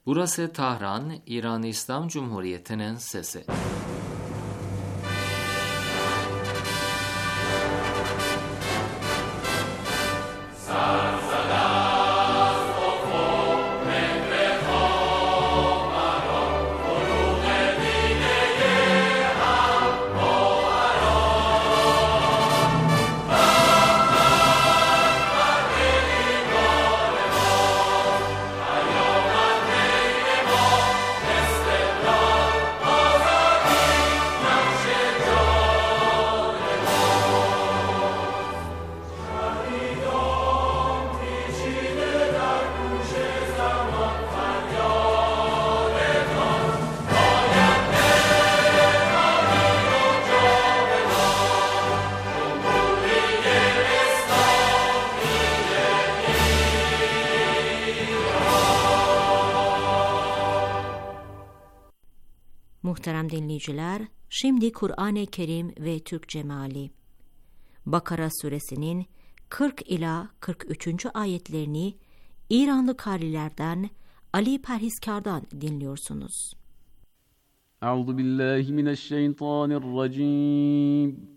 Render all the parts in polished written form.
Burası Tahran, İran İslam Cumhuriyeti'nin sesi. Muhterem dinleyiciler, şimdi Kur'an-ı Kerim ve Türkçe meali. Bakara suresinin 40 ila 43. ayetlerini İranlı karilerden Ali Perhiskar'dan dinliyorsunuz. Euzubillahimineşşeytanirracim.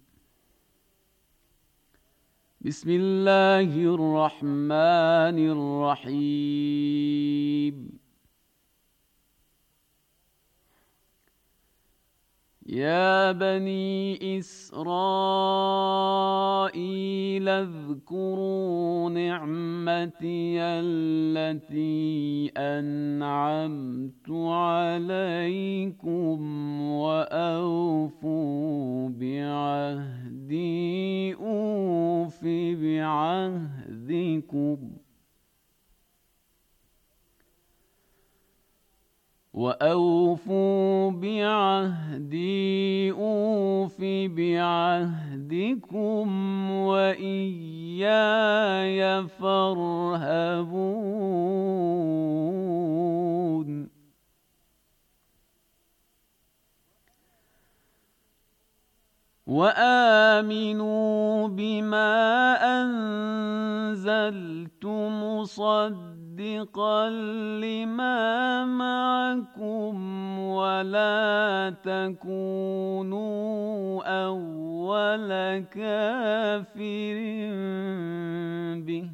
Bismillahirrahmanirrahim. يا بني إسرائيل اذكروا نعمتي التي أنعمت عليكم وأوفوا بعهدي أوف بعهدكم وأوفوا بعهدي أوف بعهدكم وإياي فارهبون وآمنوا بما أنزلت مصدقا لما معكم ولا تكونوا أول كافر به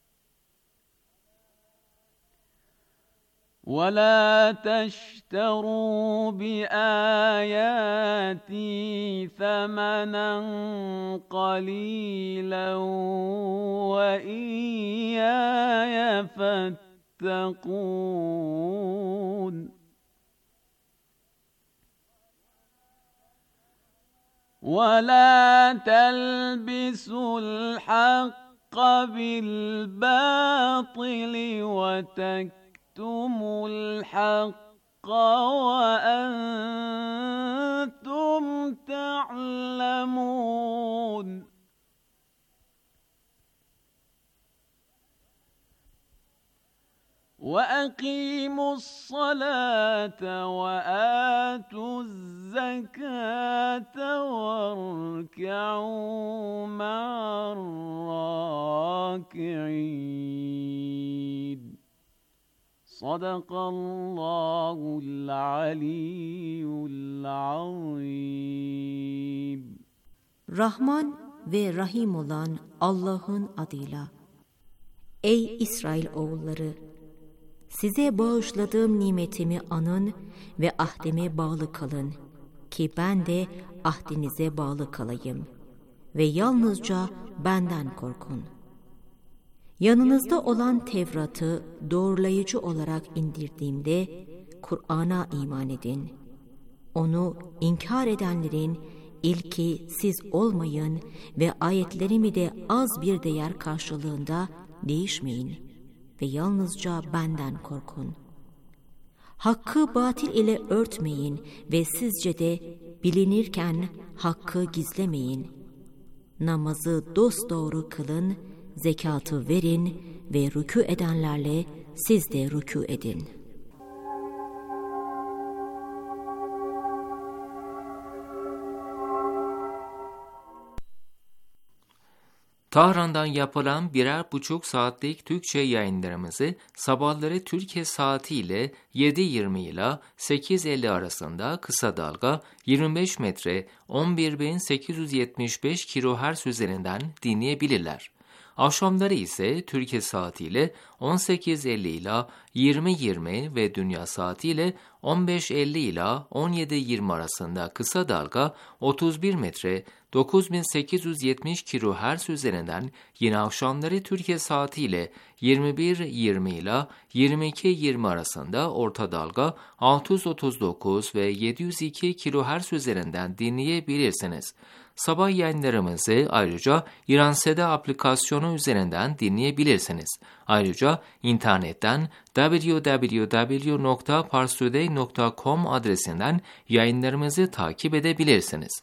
ولا تشتروا بآياتي ثمنا قليلا وإياي فاتقون ولا تلبسوا الحق بالباطل وتكتموا الحق وأنتم تعلمون وأقيموا الصلاة وآتوا الزكاة واركعوا مع الراكعين صدق الله العلي العظيم. Rahman ve Rahim olan Allah'ın adıyla. Ey İsrail oğulları! Size bağışladığım nimetimi anın ve ahdime bağlı kalın ki ben de ahdinize bağlı kalayım ve yalnızca benden korkun. Yanınızda olan Tevrat'ı doğrulayıcı olarak indirdiğimde Kur'an'a iman edin. Onu inkar edenlerin ilki siz olmayın ve ayetlerimi de az bir değer karşılığında değişmeyin ve yalnızca benden korkun. Hakkı batil ile örtmeyin ve sizce de bilinirken hakkı gizlemeyin. Namazı dosdoğru kılın, zekatı verin ve rükû edenlerle siz de rükû edin. Tahran'dan yapılan 1,5 saatlik Türkçe yayınlarımızı sabahları Türkiye saatiyle 7.20 ile 8.50 arasında kısa dalga 25 metre 11.875 kHz üzerinden dinleyebilirler. Akşamları ise Türkiye saatiyle 18.50 ile 20.20 ve dünya saatiyle 15.50 ile 17.20 arasında kısa dalga 31 metre 9870 kHz üzerinden yine akşamları Türkiye saatiyle 21.20 ile 22.20 arasında orta dalga 639 ve 702 kHz üzerinden dinleyebilirsiniz. Sabah yayınlarımızı ayrıca İran Seda aplikasyonu üzerinden dinleyebilirsiniz. Ayrıca internetten www.parstoday.com adresinden yayınlarımızı takip edebilirsiniz.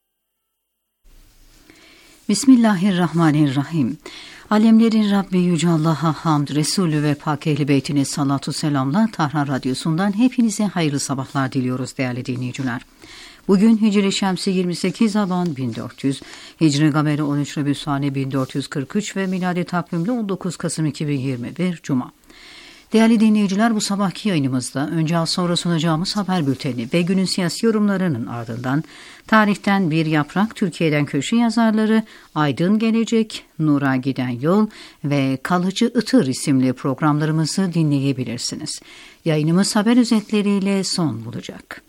Bismillahirrahmanirrahim. Alemlerin Rabbi Yüce Allah'a hamd, Resulü ve Pak Ehl-i Beytine salatu selamla Tahran Radyosu'ndan hepinize hayırlı sabahlar diliyoruz değerli dinleyiciler. Bugün Hicri Şemsi 28 Aban 1400, Hicri Gameri 13 Rabiusani 1443 ve miladi takvimli 19 Kasım 2021 Cuma. Değerli dinleyiciler, bu sabahki yayınımızda önce az sonra sunacağımız haber bülteni ve günün siyasi yorumlarının ardından tarihten bir yaprak, Türkiye'den köşe yazarları, Aydın Gelecek, Nur'a Giden Yol ve Kalıcı Itır isimli programlarımızı dinleyebilirsiniz. Yayınımız haber özetleriyle son bulacak.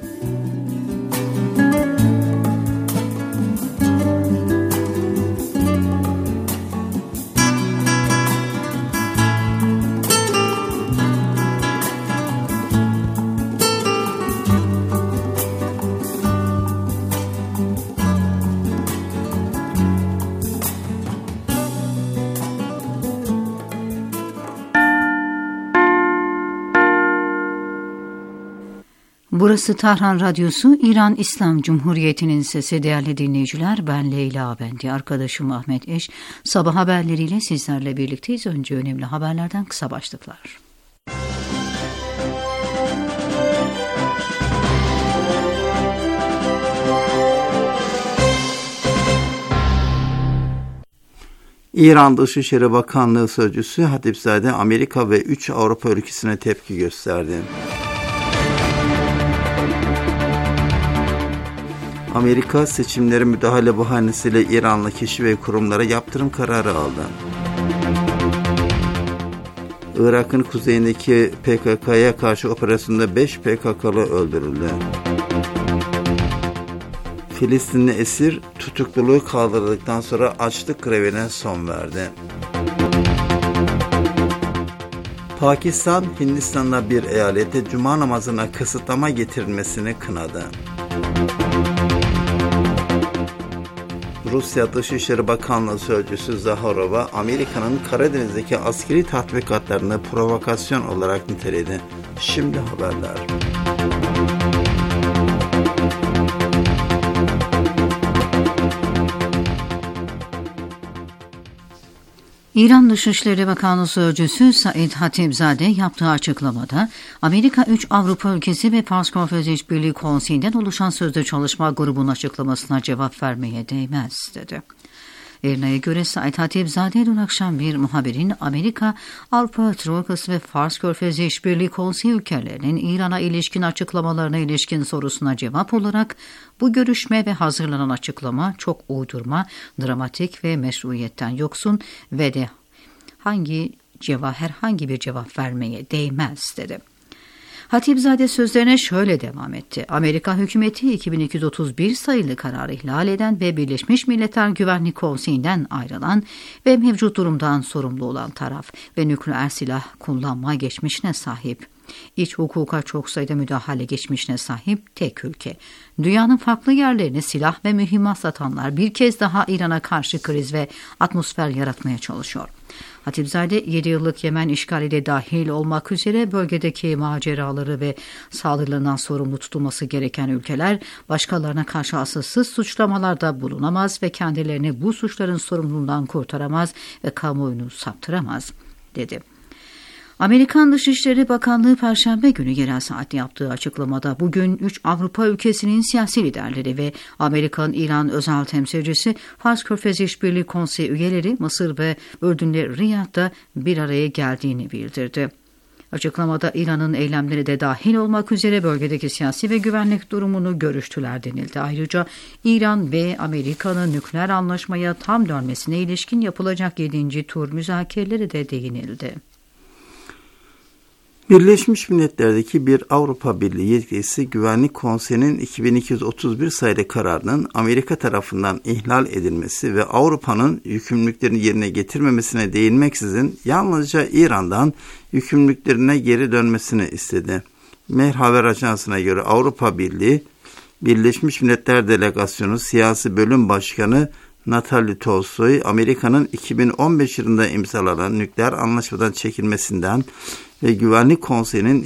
Burası Tahran Radyosu, İran İslam Cumhuriyeti'nin sesi. Değerli dinleyiciler, ben Leyla Bendi, arkadaşım Ahmet Eş. Sabah haberleriyle sizlerle birlikteyiz. Önce önemli haberlerden kısa başlıklar. İran Dışişleri Bakanlığı Sözcüsü Hatipzade, Amerika ve 3 Avrupa ülkesine tepki gösterdi. Amerika seçimlere müdahale bahanesiyle İranlı kişi ve kurumlara yaptırım kararı aldı. Irak'ın kuzeyindeki PKK'ya karşı operasyonda 5 PKK'lı öldürüldü. Filistinli esir tutukluluğu kaldırıldıktan sonra açlık grevine son verdi. Pakistan, Hindistan'da bir eyalete cuma namazına kısıtlama getirilmesini kınadı. Rusya Dışişleri Bakanlığı Sözcüsü Zaharova, Amerika'nın Karadeniz'deki askeri tatbikatlarını provokasyon olarak niteledi. Şimdi haberler. İran Dışişleri Bakanlığı Sözcüsü Said Hatipzade yaptığı açıklamada, Amerika 3 Avrupa ülkesi ve Fars Körfezi İşbirliği Konseyi'nden oluşan sözde çalışma grubunun açıklamasına cevap vermeye değmez dedi. Erina'ya göre Said Hatipzade dün akşam bir muhabirin Amerika, Avrupa Troikası ve Fars Körfezi İşbirliği Konseyi ülkelerinin İran'a ilişkin açıklamalarına ilişkin sorusuna cevap olarak bu görüşme ve hazırlanan açıklama çok uydurma, dramatik ve meşruiyetten yoksun ve de herhangi bir cevap vermeye değmez dedi. Hatipzade sözlerine şöyle devam etti. Amerika hükümeti 2231 sayılı kararı ihlal eden ve Birleşmiş Milletler Güvenlik Konseyi'nden ayrılan ve mevcut durumdan sorumlu olan taraf ve nükleer silah kullanma geçmişine sahip, İç hukuka çok sayıda müdahale geçmişine sahip tek ülke. Dünyanın farklı yerlerine silah ve mühimmat satanlar bir kez daha İran'a karşı kriz ve atmosfer yaratmaya çalışıyor. Hatipzade 7 yıllık Yemen işgali de dahil olmak üzere bölgedeki maceraları ve saldırılarından sorumlu tutulması gereken ülkeler başkalarına karşı asılsız suçlamalarda bulunamaz ve kendilerini bu suçların sorumluluğundan kurtaramaz ve kamuoyunu saptıramaz dedi. Amerikan Dışişleri Bakanlığı Perşembe günü yerel saatte yaptığı açıklamada bugün 3 Avrupa ülkesinin siyasi liderleri ve Amerikan İran özel temsilcisi Fars Körfezi İşbirliği Konseyi üyeleri Mısır ve Ürdün'le Riyad'da bir araya geldiğini bildirdi. Açıklamada İran'ın eylemleri de dahil olmak üzere bölgedeki siyasi ve güvenlik durumunu görüştüler denildi. Ayrıca İran ve Amerika'nın nükleer anlaşmaya tam dönmesine ilişkin yapılacak 7. tur müzakereleri de değinildi. Birleşmiş Milletler'deki bir Avrupa Birliği yetkilisi Güvenlik Konseyi'nin 2231 sayılı kararının Amerika tarafından ihlal edilmesi ve Avrupa'nın yükümlülüklerini yerine getirmemesine değinmeksizin yalnızca İran'dan yükümlülüklerine geri dönmesini istedi. Mehr Haber Ajansı'na göre Avrupa Birliği, Birleşmiş Milletler Delegasyonu Siyasi Bölüm Başkanı Natalie Tolstoy, Amerika'nın 2015 yılında imzalanan nükleer anlaşmadan çekilmesinden ve Güvenlik Konseyi'nin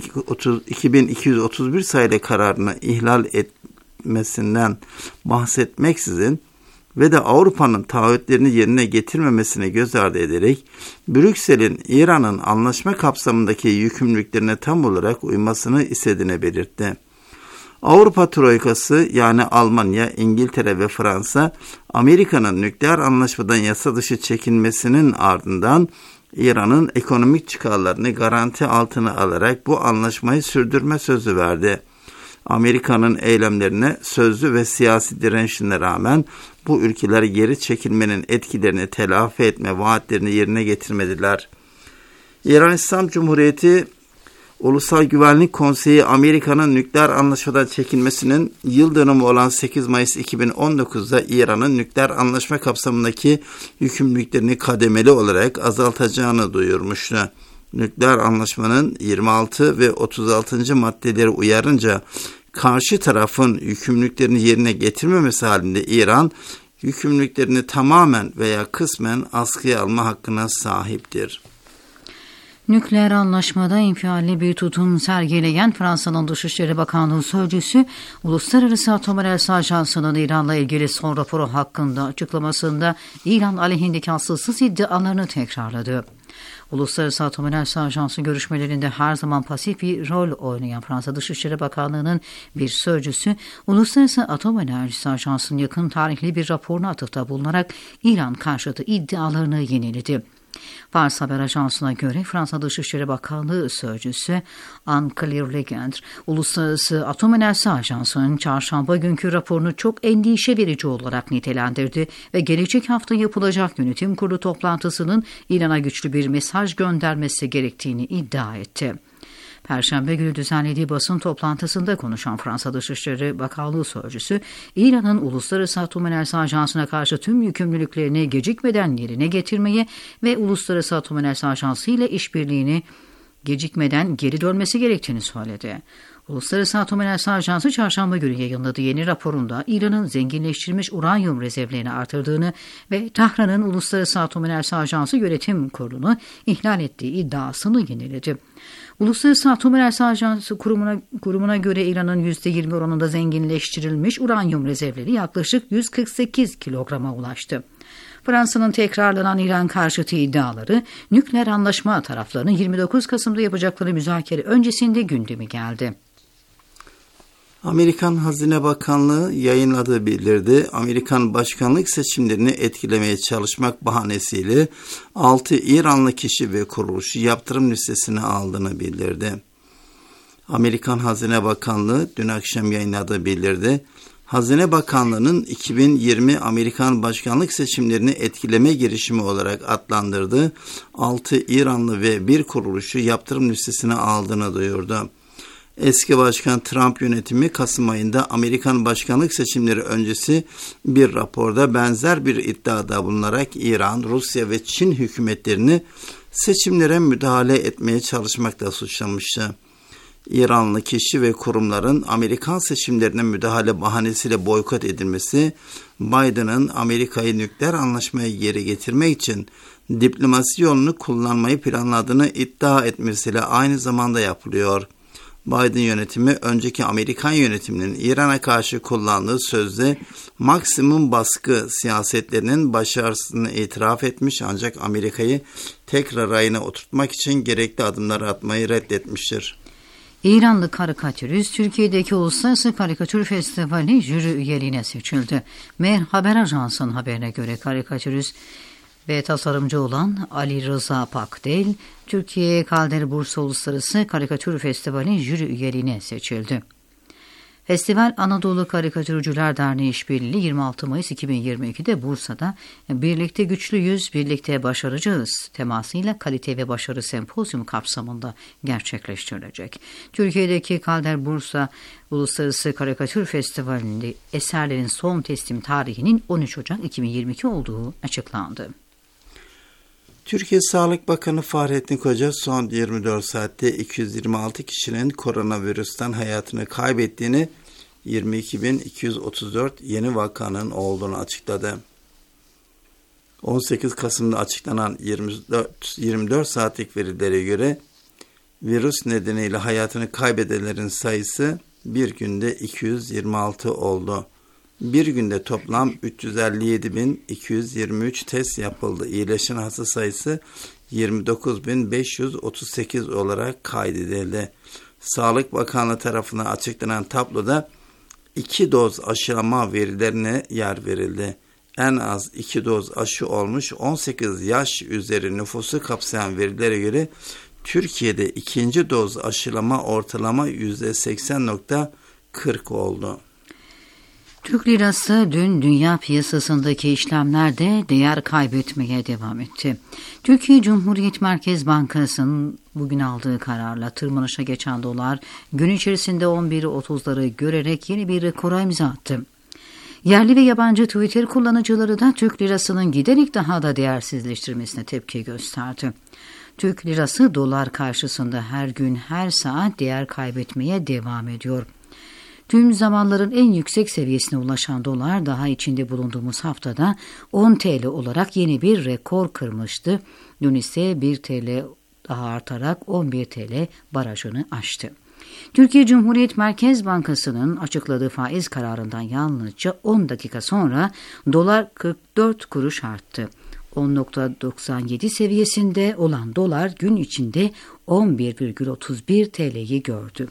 2231 sayılı kararını ihlal etmesinden bahsetmeksizin ve de Avrupa'nın taahhütlerini yerine getirmemesine göz ardı ederek Brüksel'in İran'ın anlaşma kapsamındaki yükümlülüklerine tam olarak uymasını istediğini belirtti. Avrupa Troikası yani Almanya, İngiltere ve Fransa, Amerika'nın nükleer anlaşmadan yasa dışı çekilmesinin ardından İran'ın ekonomik çıkarlarını garanti altına alarak bu anlaşmayı sürdürme sözü verdi. Amerika'nın eylemlerine, sözlü ve siyasi direnişine rağmen bu ülkeler geri çekilmenin etkilerini telafi etme vaatlerini yerine getirmediler. İran İslam Cumhuriyeti Ulusal Güvenlik Konseyi Amerika'nın nükleer anlaşmadan çekilmesinin yıl dönümü olan 8 Mayıs 2019'da İran'ın nükleer anlaşma kapsamındaki yükümlülüklerini kademeli olarak azaltacağını duyurmuştu. Nükleer anlaşmanın 26 ve 36. maddeleri uyarınca karşı tarafın yükümlülüklerini yerine getirmemesi halinde İran, yükümlülüklerini tamamen veya kısmen askıya alma hakkına sahiptir. Nükleer anlaşmada infialli bir tutum sergileyen Fransa'nın Dışişleri Bakanlığı Sözcüsü, Uluslararası Atom Enerjisi Ajansı'nın İran'la ilgili son raporu hakkında açıklamasında İran aleyhindeki asılsız iddialarını tekrarladı. Uluslararası Atom Enerjisi Ajansı görüşmelerinde her zaman pasif bir rol oynayan Fransa Dışişleri Bakanlığı'nın bir sözcüsü, Uluslararası Atom Enerjisi Ajansı'nın yakın tarihli bir raporuna atıfta bulunarak İran karşıtı iddialarını yeniledi. Fars Haber Ajansı'na göre Fransa Dışişleri Bakanlığı Sözcüsü Anne-Claire Legendre, Uluslararası Atom Enerjisi Ajansı'nın çarşamba günkü raporunu çok endişe verici olarak nitelendirdi ve gelecek hafta yapılacak yönetim kurulu toplantısının İran'a güçlü bir mesaj göndermesi gerektiğini iddia etti. Perşembe günü düzenlediği basın toplantısında konuşan Fransa Dışişleri Bakanlığı Sözcüsü, İran'ın Uluslararası Atom Enerjisi Ajansı'na karşı tüm yükümlülüklerini gecikmeden yerine getirmeye ve Uluslararası Atom Enerjisi Ajansı ile işbirliğini gecikmeden geri dönmesi gerektiğini söyledi. Uluslararası Atom Enerjisi Ajansı çarşamba günü yayınladığı yeni raporunda İran'ın zenginleştirilmiş uranyum rezervlerini artırdığını ve Tahran'ın Uluslararası Atom Enerjisi Ajansı Yönetim Kurulu'nu ihlal ettiği iddiasını yeniledi. Uluslararası Atom Enerjisi Ajansı kurumuna göre İran'ın %20 oranında zenginleştirilmiş uranyum rezervleri yaklaşık 148 kilograma ulaştı. Fransa'nın tekrarlanan İran karşıtı iddiaları, nükleer anlaşma taraflarının 29 Kasım'da yapacakları müzakere öncesinde gündeme geldi. Amerikan Hazine Bakanlığı yayınladığı bildirdi. Amerikan başkanlık seçimlerini etkilemeye çalışmak bahanesiyle 6 İranlı kişi ve kuruluşu yaptırım listesine aldığını bildirdi. Amerikan Hazine Bakanlığı dün akşam yayınladığı bildirdi. Hazine Bakanlığı'nın 2020 Amerikan başkanlık seçimlerini etkileme girişimi olarak adlandırdığı 6 İranlı ve bir kuruluşu yaptırım listesine aldığını duyurdu. Eski Başkan Trump yönetimi Kasım ayında Amerikan başkanlık seçimleri öncesi bir raporda benzer bir iddiada bulunarak İran, Rusya ve Çin hükümetlerini seçimlere müdahale etmeye çalışmakla suçlamıştı. İranlı kişi ve kurumların Amerikan seçimlerine müdahale bahanesiyle boykot edilmesi, Biden'ın Amerika'yı nükleer anlaşmaya geri getirmek için diplomasi yolunu kullanmayı planladığını iddia etmesiyle aynı zamanda yapılıyor. Biden yönetimi önceki Amerikan yönetiminin İran'a karşı kullandığı sözde maksimum baskı siyasetlerinin başarısını itiraf etmiş ancak Amerika'yı tekrar rayına oturtmak için gerekli adımları atmayı reddetmiştir. İranlı karikatürist Türkiye'deki Uluslararası Karikatür Festivali jüri üyeliğine seçildi. Mehr Haber Ajansı'nın haberine göre karikatürist ve tasarımcı olan Ali Rıza Pakdel, Türkiye Kalder Bursa Uluslararası Karikatür Festivali jüri üyeliğine seçildi. Festival Anadolu Karikatürcüler Derneği işbirliği 26 Mayıs 2022'de Bursa'da "Birlikte Güçlüyüz, Birlikte Başaracağız" temasıyla kalite ve başarı sempozyumu kapsamında gerçekleştirilecek. Türkiye'deki Kalder Bursa Uluslararası Karikatür Festivali'nde eserlerin son teslim tarihinin 13 Ocak 2022 olduğu açıklandı. Türkiye Sağlık Bakanı Fahrettin Koca son 24 saatte 226 kişinin koronavirüsten hayatını kaybettiğini, 22.234 yeni vakanın olduğunu açıkladı. 18 Kasım'da açıklanan 24 saatlik verilere göre virüs nedeniyle hayatını kaybedenlerin sayısı bir günde 226 oldu. Bir günde toplam 357.223 test yapıldı. İyileşen hasta sayısı 29.538 olarak kaydedildi. Sağlık Bakanlığı tarafından açıklanan tabloda 2 doz aşılama verilerine yer verildi. En az 2 doz aşı olmuş 18 yaş üzeri nüfusu kapsayan verilere göre Türkiye'de ikinci doz aşılama ortalama %80.40 oldu. Türk lirası dün dünya piyasasındaki işlemlerde değer kaybetmeye devam etti. Türkiye Cumhuriyet Merkez Bankası'nın bugün aldığı kararla tırmanışa geçen dolar gün içerisinde 11.30'ları görerek yeni bir rekora imza attı. Yerli ve yabancı Twitter kullanıcıları da Türk lirasının giderek daha da değersizleştirmesine tepki gösterdi. Türk lirası dolar karşısında her gün her saat değer kaybetmeye devam ediyor. Tüm zamanların en yüksek seviyesine ulaşan dolar daha içinde bulunduğumuz haftada 10 TL olarak yeni bir rekor kırmıştı. Dün ise 1 TL daha artarak 11 TL barajını aştı. Türkiye Cumhuriyet Merkez Bankası'nın açıkladığı faiz kararından yalnızca 10 dakika sonra dolar 44 kuruş arttı. 10.97 seviyesinde olan dolar gün içinde 11,31 TL'yi gördü.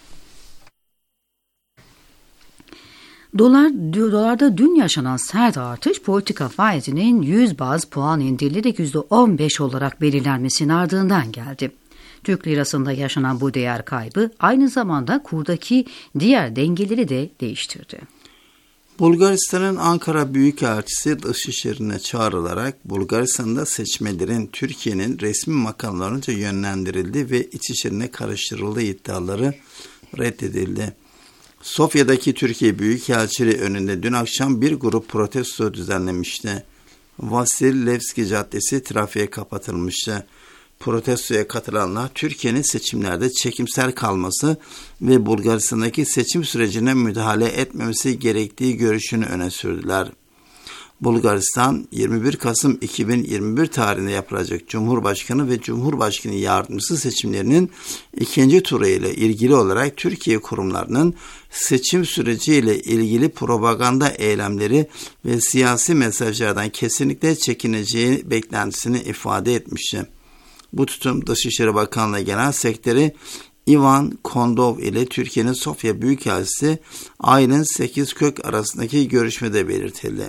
Dolarda dün yaşanan sert artış politika faizinin 100 baz puan indirilerek %15 olarak belirlenmesinin ardından geldi. Türk lirasında yaşanan bu değer kaybı aynı zamanda kurdaki diğer dengeleri de değiştirdi. Bulgaristan'ın Ankara Büyükelçisi dışişlerine çağrılarak Bulgaristan'da seçmelerin Türkiye'nin resmi makamlarınca yönlendirildi ve iç işlerine karıştırıldığı iddiaları reddedildi. Sofya'daki Türkiye Büyükelçiliği önünde dün akşam bir grup protesto düzenlemişti. Vasil Levski Caddesi trafiğe kapatılmıştı. Protestoya katılanlar Türkiye'nin seçimlerde çekimser kalması ve Bulgaristan'daki seçim sürecine müdahale etmemesi gerektiği görüşünü öne sürdüler. Bulgaristan 21 Kasım 2021 tarihinde yapılacak Cumhurbaşkanı ve Cumhurbaşkanı yardımcısı seçimlerinin ikinci turu ile ilgili olarak Türkiye kurumlarının seçim süreciyle ilgili propaganda eylemleri ve siyasi mesajlardan kesinlikle çekineceği beklentisini ifade etmişti. Bu tutum Dışişleri Bakanlığı Genel Sekreteri Ivan Kondov ile Türkiye'nin Sofya Büyükelçisi Aylin Sekizkök arasındaki görüşmede belirtildi.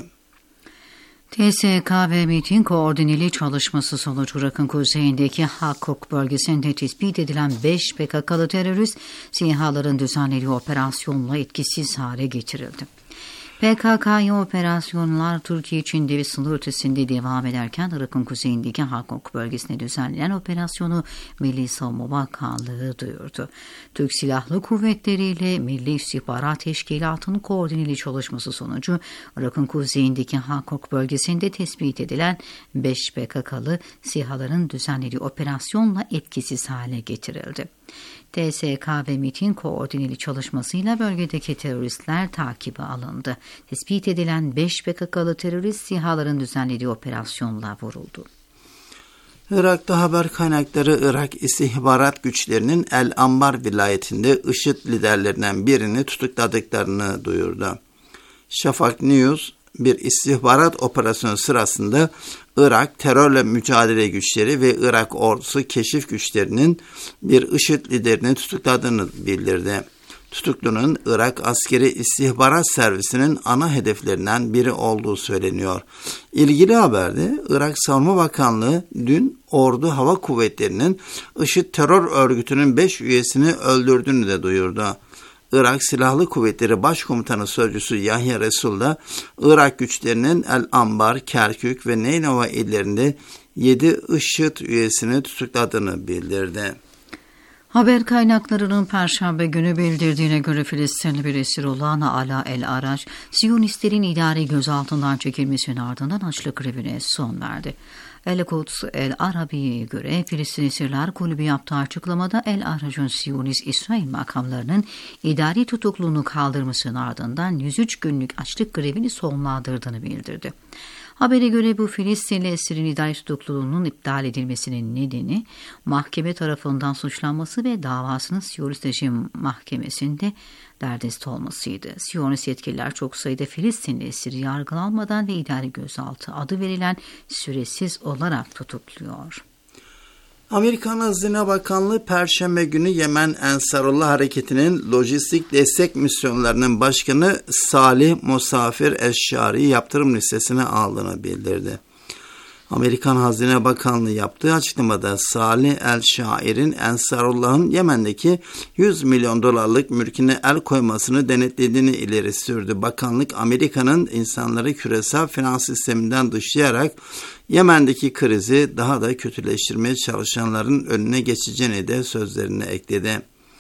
TSK ve MİT'in koordineli çalışması sonucu Irak'ın kuzeyindeki Hakuk bölgesinde tespit edilen 5 PKK'lı terörist SİHA'ların düzenlediği operasyonla etkisiz hale getirildi. PKK'ya operasyonlar Türkiye içinde ve sınır ötesinde devam ederken Irak'ın kuzeyindeki Hakuk bölgesine düzenlenen operasyonu Milli Savunma Bakanlığı duyurdu. Türk Silahlı Kuvvetleri ile Milli İstihbarat Teşkilatı'nın koordineli çalışması sonucu Irak'ın kuzeyindeki Hakuk bölgesinde tespit edilen 5 PKK'lı SİHA'ların düzenlediği operasyonla etkisiz hale getirildi. TSK ve MİT'in koordineli çalışmasıyla bölgedeki teröristler takibe alındı. Tespit edilen 5 PKK'lı terörist SİHA'ların düzenlediği operasyonla vuruldu. Irak'ta haber kaynakları Irak istihbarat güçlerinin El Anbar vilayetinde IŞİD liderlerinden birini tutukladıklarını duyurdu. Şafak News, bir istihbarat operasyonu sırasında Irak terörle mücadele güçleri ve Irak ordusu keşif güçlerinin bir IŞİD liderini tutukladığını bildirdi. Tutuklunun Irak Askeri İstihbarat Servisi'nin ana hedeflerinden biri olduğu söyleniyor. İlgili haberde Irak Savunma Bakanlığı dün Ordu Hava Kuvvetleri'nin IŞİD terör örgütünün 5 üyesini öldürdüğünü de duyurdu. Irak Silahlı Kuvvetleri Başkomutanı Sözcüsü Yahya Resul da Irak güçlerinin El Anbar, Kerkük ve Neynova illerinde 7 IŞİD üyesini tutukladığını bildirdi. Haber kaynaklarının Perşembe günü bildirdiğine göre Filistinli bir esir olan Ala El-Araç, Siyonistlerin idari gözaltından çekilmesinin ardından açlık grevine son verdi. El-Quds El-Arabi'ye göre Filistin Esirler Kulübü yaptığı açıklamada El-Araç'ın Siyonist İsrail makamlarının idari tutukluğunu kaldırmasının ardından 103 günlük açlık grevini sonlandırdığını bildirdi. Habere göre bu Filistinli esirin idari tutukluluğunun iptal edilmesinin nedeni mahkeme tarafından suçlanması ve davasının Siyonist rejim mahkemesinde derdest olmasıydı. Siyonist yetkililer çok sayıda Filistinli esiri yargılanmadan ve idari gözaltı adı verilen süresiz olarak tutukluyor. Amerikan Hazine Bakanlığı Perşembe günü Yemen Ensarullah Hareketi'nin lojistik destek misyonlarının başkanı Salih Musafir Eşşari yaptırım listesine aldığını bildirdi. Amerikan Hazine Bakanlığı yaptığı açıklamada Salih El-Şair'in Ensarullah'ın Yemen'deki 100 milyon dolarlık mülküne el koymasını denetlediğini ileri sürdü. Bakanlık Amerika'nın insanları küresel finans sisteminden dışlayarak Yemen'deki krizi daha da kötüleştirmeye çalışanların önüne geçeceğini de sözlerine ekledi.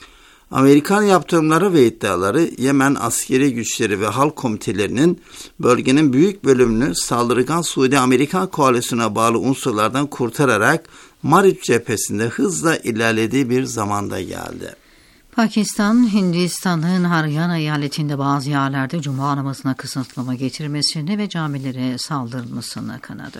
Amerikan yaptırımları ve iddiaları Yemen askeri güçleri ve halk komitelerinin bölgenin büyük bölümünü saldırgan Suudi-Amerikan koalisyona bağlı unsurlardan kurtararak Marib cephesinde hızla ilerlediği bir zamanda geldi. Pakistan, Hindistan'ın Haryana eyaletinde bazı yerlerde cuma namazına kısıtlama getirmesini ve camilere saldırmasını kınadı.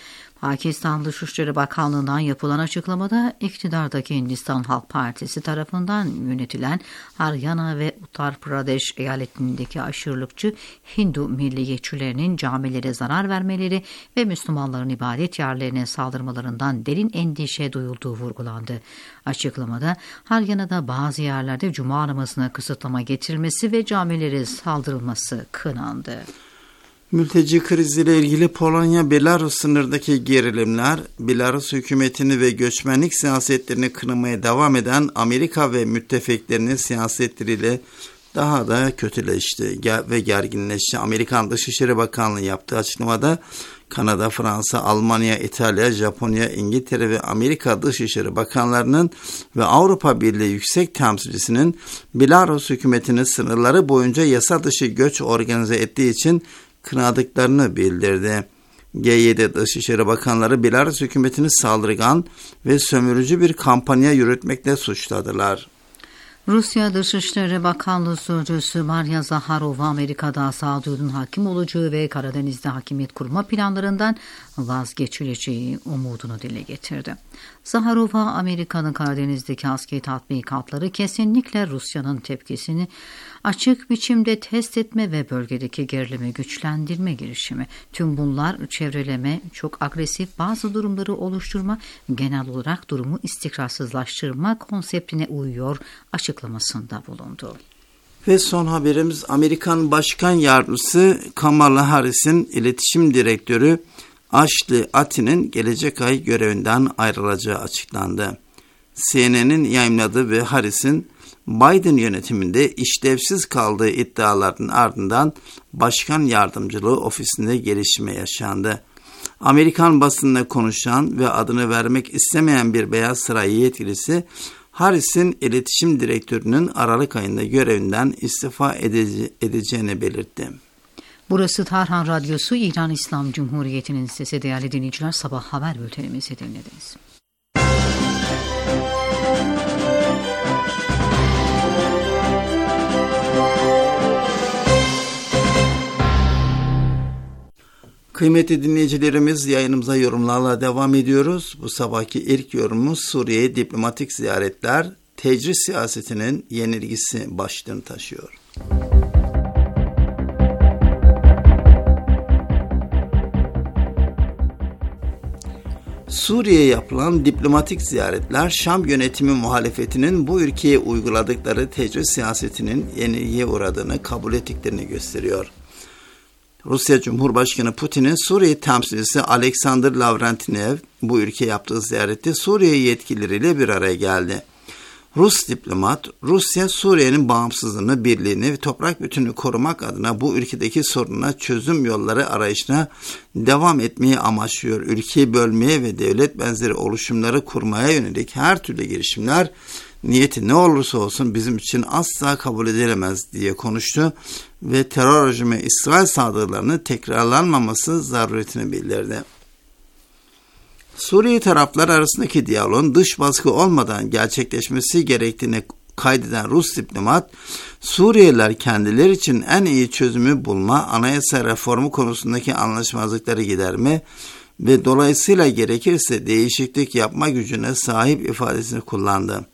Pakistan Dışişleri Bakanlığı'ndan yapılan açıklamada iktidardaki Hindistan Halk Partisi tarafından yönetilen Haryana ve Uttar Pradesh eyaletindeki aşırılıkçı Hindu milliyetçilerinin camilere zarar vermeleri ve Müslümanların ibadet yerlerine saldırmalarından derin endişe duyulduğu vurgulandı. Açıklamada Haryana'da bazı yerlerde cuma namazına kısıtlama getirilmesi ve camilere saldırılması kınandı. Mülteci kriziyle ilgili Polonya-Belarus sınırdaki gerilimler, Belarus hükümetini ve göçmenlik siyasetlerini kınamaya devam eden Amerika ve müttefiklerinin siyasetleriyle daha da kötüleşti ve gerginleşti. Amerikan Dışişleri Bakanlığı yaptığı açıklamada Kanada, Fransa, Almanya, İtalya, Japonya, İngiltere ve Amerika Dışişleri Bakanlarının ve Avrupa Birliği Yüksek Temsilcisinin Belarus hükümetinin sınırları boyunca yasa dışı göç organize ettiği için kınadıklarını bildirdi. G7 Dışişleri Bakanları Belarus hükümetini saldırgan ve sömürücü bir kampanya yürütmekle suçladılar. Rusya Dışişleri Bakanlığı Sözcüsü Maria Zaharova, Amerika'da sağduyunun hakim olacağı ve Karadeniz'de hakimiyet kurma planlarından vazgeçileceği umudunu dile getirdi. Zaharova, Amerika'nın Karadeniz'deki askeri tatbikatları kesinlikle Rusya'nın tepkisini açık biçimde test etme ve bölgedeki gerilimi güçlendirme girişimi. Tüm bunlar çevreleme, çok agresif bazı durumları oluşturma, genel olarak durumu istikrarsızlaştırma konseptine uyuyor açıklamasında bulundu. Ve son haberimiz Amerikan Başkan Yardımcısı Kamala Harris'in iletişim direktörü Ashley Atty'nin gelecek ay görevinden ayrılacağı açıklandı. CNN'in yayımladığı ve Harris'in Biden yönetiminde işlevsiz kaldığı iddialarının ardından başkan yardımcılığı ofisinde gelişme yaşandı. Amerikan basınına konuşan ve adını vermek istemeyen bir Beyaz Saray yetkilisi, Harris'in iletişim direktörünün Aralık ayında görevinden istifa edeceğini belirtti. Burası Tarhan Radyosu, İran İslam Cumhuriyeti'nin sesi. Değerli dinleyiciler, sabah haber bültenimizi dinlediniz. Kıymetli dinleyicilerimiz, yayınımıza yorumlarla devam ediyoruz. Bu sabahki ilk yorumumuz Suriye'ye diplomatik ziyaretler, tecrit siyasetinin yenilgisi başlığını taşıyor. Suriye'ye yapılan diplomatik ziyaretler, Şam yönetimi muhalefetinin bu ülkeye uyguladıkları tecrit siyasetinin yenilgiye uğradığını kabul ettiklerini gösteriyor. Rusya Cumhurbaşkanı Putin'in Suriye temsilcisi Alexander Lavrentiyev bu ülkeye yaptığı ziyarette Suriye yetkilileriyle bir araya geldi. Rus diplomat, Rusya Suriye'nin bağımsızlığını, birliğini ve toprak bütünlüğünü korumak adına bu ülkedeki sorununa çözüm yolları arayışına devam etmeyi amaçlıyor. Ülkeyi bölmeye ve devlet benzeri oluşumları kurmaya yönelik her türlü girişimler, niyeti ne olursa olsun bizim için asla kabul edilemez diye konuştu ve terör rejimi İsrail saldırılarının tekrarlanmaması zaruretini bildirdi. Suriye taraflar arasındaki diyaloğun dış baskı olmadan gerçekleşmesi gerektiğini kaydeden Rus diplomat, Suriyeliler kendileri için en iyi çözümü bulma, anayasa reformu konusundaki anlaşmazlıkları giderme ve dolayısıyla gerekirse değişiklik yapma gücüne sahip ifadesini kullandı.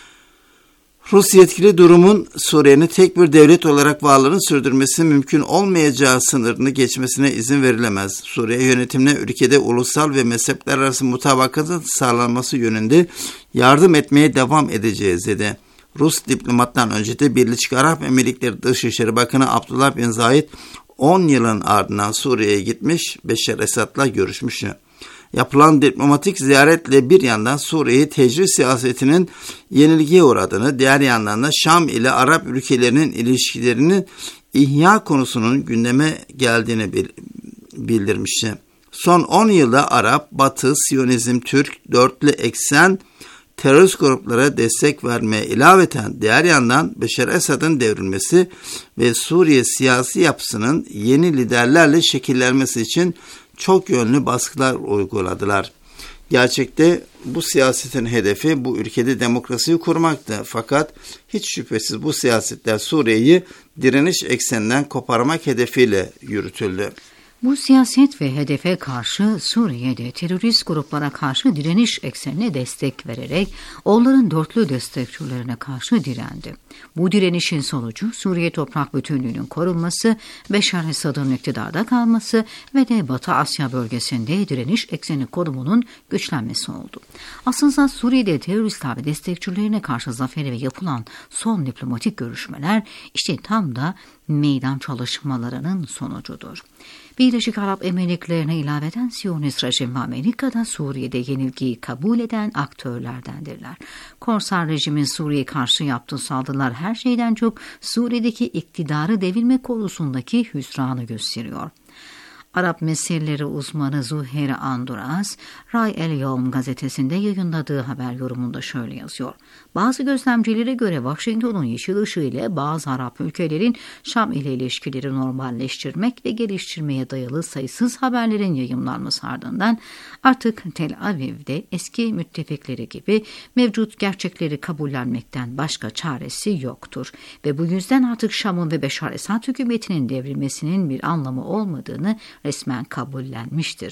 Rus yetkili durumun Suriye'nin tek bir devlet olarak varlığını sürdürmesi mümkün olmayacağı sınırını geçmesine izin verilemez. Suriye yönetimine ülkede ulusal ve mezhepler arası mutabakatın sağlanması yönünde yardım etmeye devam edeceğiz dedi. Rus diplomattan önce de Birleşik Arap Emirlikleri Dışişleri Bakanı Abdullah bin Zayed 10 yılın ardından Suriye'ye gitmiş, Beşar Esad'la görüşmüştü. Yapılan diplomatik ziyaretle bir yandan Suriye tecrit siyasetinin yenilgiye uğradığını, diğer yandan da Şam ile Arap ülkelerinin ilişkilerinin ihya konusunun gündeme geldiğini bildirmişti. Son 10 yılda Arap, Batı, Siyonizm, Türk, dörtlü eksen terörist gruplara destek vermeye ilaveten diğer yandan Beşar Esad'ın devrilmesi ve Suriye siyasi yapısının yeni liderlerle şekillenmesi için çok yönlü baskılar uyguladılar. Gerçekte bu siyasetin hedefi bu ülkede demokrasiyi kurmaktı. Fakat hiç şüphesiz bu siyasetler Suriye'yi direniş ekseninden koparmak hedefiyle yürütüldü. Bu siyaset ve hedefe karşı Suriye'de terörist gruplara karşı direniş eksenine destek vererek onların dörtlü destekçilerine karşı direndi. Bu direnişin sonucu Suriye toprak bütünlüğünün korunması, Beşar Esad'ın iktidarda kalması ve de Batı Asya bölgesinde direniş ekseni konumunun güçlenmesi oldu. Aslında Suriye'de teröristler ve destekçilerine karşı zaferi ve yapılan son diplomatik görüşmeler işte tam da meydan çalışmalarının sonucudur. Birleşik Arap Emirlikleri'ne ilaveten Siyonist rejim ve Amerika'da Suriye'de yenilgiyi kabul eden aktörlerdendirler. Korsan rejimin Suriye'ye karşı yaptığı saldırılar her şeyden çok Suriye'deki iktidarı devirme konusundaki hüsranı gösteriyor. Arap meseleleri uzmanı Zuhair Anduras, Ray El-Yom gazetesinde yayınladığı haber yorumunda şöyle yazıyor. Bazı gözlemcilere göre Washington'un yeşil ışığı ile bazı Arap ülkelerin Şam ile ilişkileri normalleştirmek ve geliştirmeye dayalı sayısız haberlerin yayımlanması ardından artık Tel Aviv'de eski müttefikleri gibi mevcut gerçekleri kabullenmekten başka çaresi yoktur. Ve bu yüzden artık Şam'ın ve Beşar Esad hükümetinin devrilmesinin bir anlamı olmadığını resmen kabullenmiştir.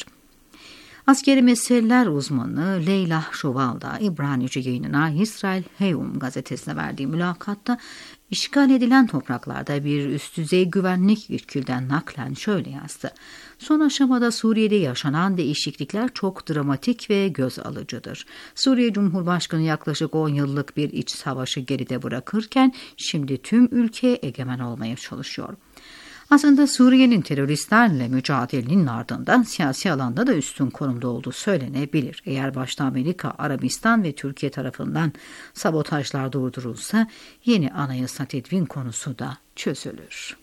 Askeri meseleler uzmanı Leyla Şovalda İbranice yayınına İsrail Hayom gazetesine verdiği mülakatta işgal edilen topraklarda bir üst düzey güvenlik ilkülden naklen şöyle yazdı. Son aşamada Suriye'de yaşanan değişiklikler çok dramatik ve göz alıcıdır. Suriye Cumhurbaşkanı yaklaşık 10 yıllık bir iç savaşı geride bırakırken şimdi tüm ülke egemen olmaya çalışıyor. Aslında Suriye'nin teröristlerle mücadelenin ardından siyasi alanda da üstün konumda olduğu söylenebilir. Eğer başta Amerika, Arabistan ve Türkiye tarafından sabotajlar durdurulsa yeni anayasa tedvin konusu da çözülür.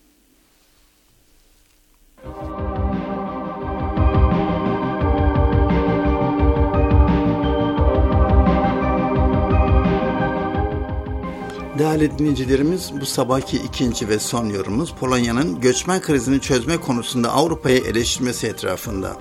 Değerli dinleyicilerimiz, bu sabahki ikinci ve son yorumumuz Polonya'nın göçmen krizini çözme konusunda Avrupa'yı eleştirmesi etrafında.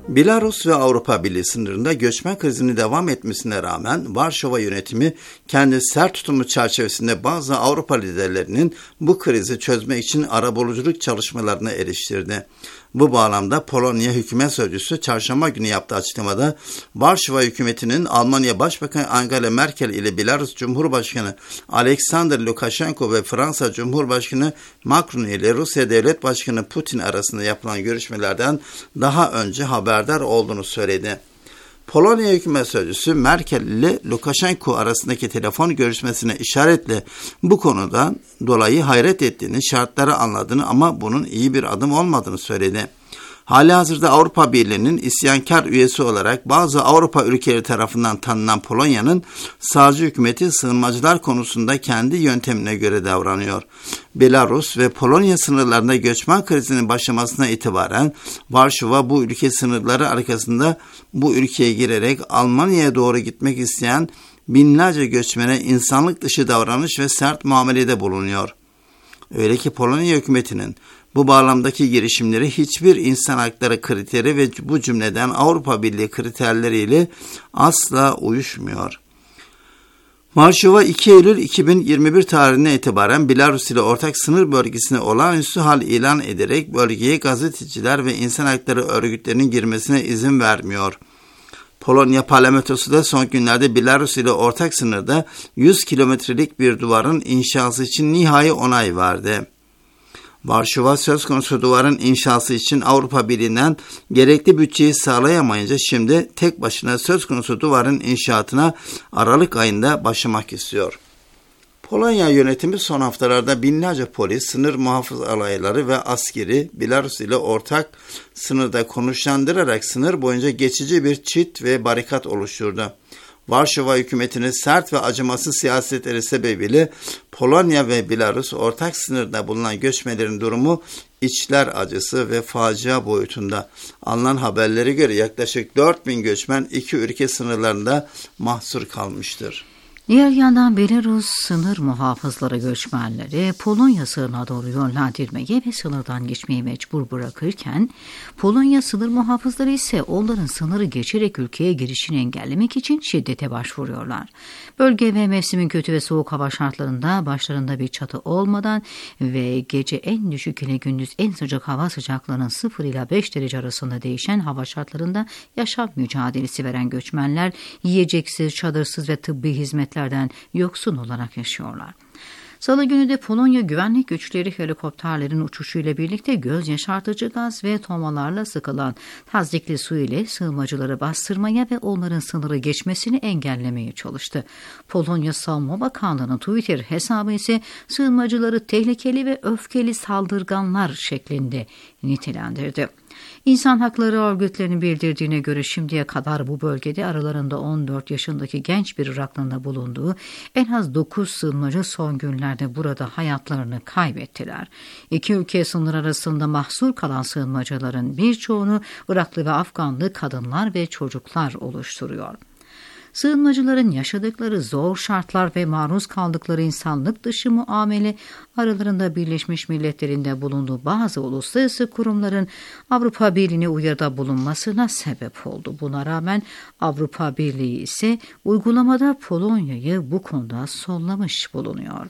Belarus ve Avrupa Birliği sınırında göçmen krizinin devam etmesine rağmen Varşova yönetimi kendi sert tutumu çerçevesinde bazı Avrupa liderlerinin bu krizi çözmek için arabuluculuk çalışmalarına eleştirdi. Bu bağlamda Polonya Hükümet Sözcüsü çarşamba günü yaptığı açıklamada Varşova hükümetinin Almanya Başbakanı Angela Merkel ile Belarus Cumhurbaşkanı Alexander Lukashenko ve Fransa Cumhurbaşkanı Macron ile Rusya Devlet Başkanı Putin arasında yapılan görüşmelerden daha önce haberdar olduğunu söyledi. Polonya Hükümet Sözcüsü Merkel ile Lukashenko arasındaki telefon görüşmesine işaretle bu konudan dolayı hayret ettiğini, şartları anladığını ama bunun iyi bir adım olmadığını söyledi. Halihazırda Avrupa Birliği'nin isyankar üyesi olarak bazı Avrupa ülkeleri tarafından tanınan Polonya'nın sağcı hükümeti sığınmacılar konusunda kendi yöntemine göre davranıyor. Belarus ve Polonya sınırlarında göçmen krizinin başlamasına itibaren Varşova bu ülke sınırları arkasında bu ülkeye girerek Almanya'ya doğru gitmek isteyen binlerce göçmene insanlık dışı davranış ve sert muamelede bulunuyor. Öyle ki Polonya hükümetinin bu bağlamdaki girişimleri hiçbir insan hakları kriteri ve bu cümleden Avrupa Birliği kriterleriyle asla uyuşmuyor. Varşova 2 Eylül 2021 tarihine itibaren Belarus ile ortak sınır bölgesine olağanüstü hal ilan ederek bölgeye gazeteciler ve insan hakları örgütlerinin girmesine izin vermiyor. Polonya parlamentosu da son günlerde Belarus ile ortak sınırda 100 kilometrelik bir duvarın inşası için nihai onay verdi. Varşova söz konusu duvarın inşası için Avrupa Birliği'nden gerekli bütçeyi sağlayamayınca şimdi tek başına söz konusu duvarın inşaatına Aralık ayında başlamak istiyor. Polonya yönetimi son haftalarda binlerce polis, sınır muhafız alayları ve askeri Belarus ile ortak sınırda konuşlandırarak sınır boyunca geçici bir çit ve barikat oluşturdu. Varşova hükümetinin sert ve acımasız siyasetleri sebebiyle Polonya ve Belarus ortak sınırda bulunan göçmenlerin durumu içler acısı ve facia boyutunda. Alınan haberlere göre yaklaşık 4000 göçmen iki ülke sınırlarında mahsur kalmıştır. Diğer yandan Belarus sınır muhafızları göçmenleri Polonya sınırına doğru yönlendirmeye ve sınırdan geçmeye mecbur bırakırken Polonya sınır muhafızları ise onların sınırı geçerek ülkeye girişini engellemek için şiddete başvuruyorlar. Bölge ve mevsimin kötü ve soğuk hava şartlarında başlarında bir çatı olmadan ve gece en düşük ile gündüz en sıcak hava sıcaklığının 0 ile 5 derece arasında değişen hava şartlarında yaşam mücadelesi veren göçmenler yiyeceksiz, çadırsız ve tıbbi hizmetlerden yoksun olarak yaşıyorlar. Salı günü de Polonya güvenlik güçleri helikopterlerin uçuşuyla birlikte göz yaşartıcı gaz ve tomalarla sıkılan tazyikli su ile sığınmacıları bastırmaya ve onların sınırı geçmesini engellemeye çalıştı. Polonya Savunma Bakanlığı'nın Twitter hesabı ise sığınmacıları tehlikeli ve öfkeli saldırganlar şeklinde nitelendirdi. İnsan hakları örgütlerinin bildirdiğine göre şimdiye kadar bu bölgede aralarında 14 yaşındaki genç bir Iraklı'nın da bulunduğu en az 9 sığınmacı son günlerde burada hayatlarını kaybettiler. İki ülke sınır arasında mahsur kalan sığınmacıların birçoğunu Iraklı ve Afganlı kadınlar ve çocuklar oluşturuyor. Sığınmacıların yaşadıkları zor şartlar ve maruz kaldıkları insanlık dışı muamele aralarında Birleşmiş Milletler'in de bulunduğu bazı uluslararası kurumların Avrupa Birliği'ne uyarıda bulunmasına sebep oldu. Buna rağmen Avrupa Birliği ise uygulamada Polonya'yı bu konuda sollamış bulunuyor.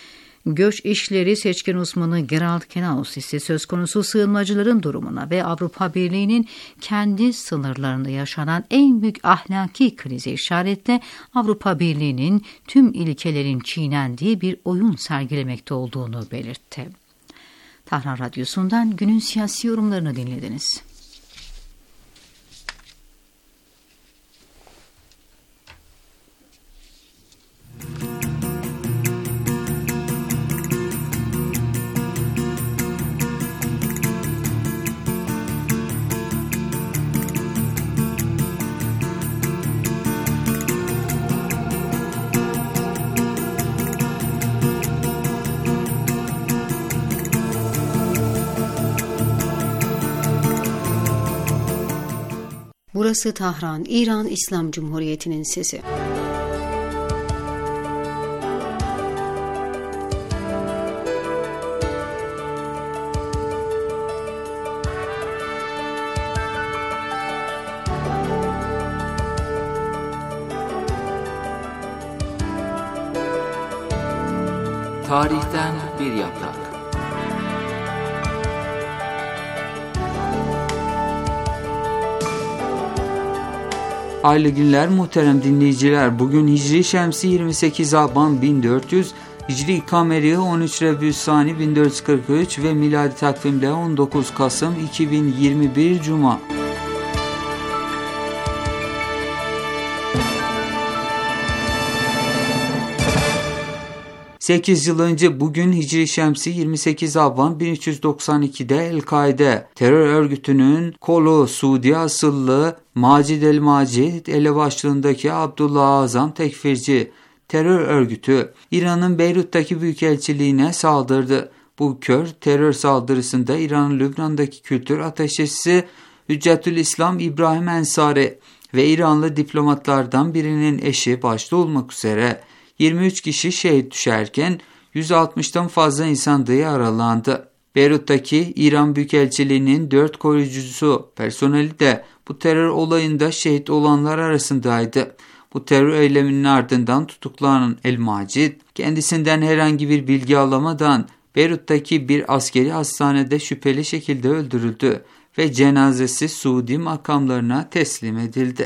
Göç işleri seçkin uzmanı Gerald Kenaus ise söz konusu sığınmacıların durumuna ve Avrupa Birliği'nin kendi sınırlarında yaşanan en büyük ahlaki krize işaretle Avrupa Birliği'nin tüm ilkelerin çiğnendiği bir oyun sergilemekte olduğunu belirtti. Tahran Radyosu'ndan günün siyasi yorumlarını dinlediniz. Burası Tahran, İran İslam Cumhuriyeti'nin sesi. Tarihten bir yaprak. Hayırlı günler muhterem dinleyiciler. Bugün Hicri Şemsi 28 Aban 1400, Hicri Kameri 13 Rebiüssani 1443 ve miladi takvimle 19 Kasım 2021 Cuma. Sekiz yıl önce bugün Hicri Şemsi 28 Aban 1392'de El-Kaide terör örgütünün kolu Suudi asıllı Macid el-Macid elebaşlığındaki Abdullah Azam tekfirci terör örgütü İran'ın Beyrut'taki büyükelçiliğine saldırdı. Bu kör terör saldırısında İran'ın Lübnan'daki kültür ateşçisi Hüccetül İslam İbrahim Ensari ve İranlı diplomatlardan birinin eşi başta olmak üzere 23 kişi şehit düşerken 160'tan fazla insan da yaralandı. Beyrut'taki İran Büyükelçiliği'nin 4 koruyucusu personeli de bu terör olayında şehit olanlar arasındaydı. Bu terör eyleminin ardından tutuklanan El-Macid kendisinden herhangi bir bilgi alamadan Beyrut'taki bir askeri hastanede şüpheli şekilde öldürüldü ve cenazesi Suudi makamlarına teslim edildi.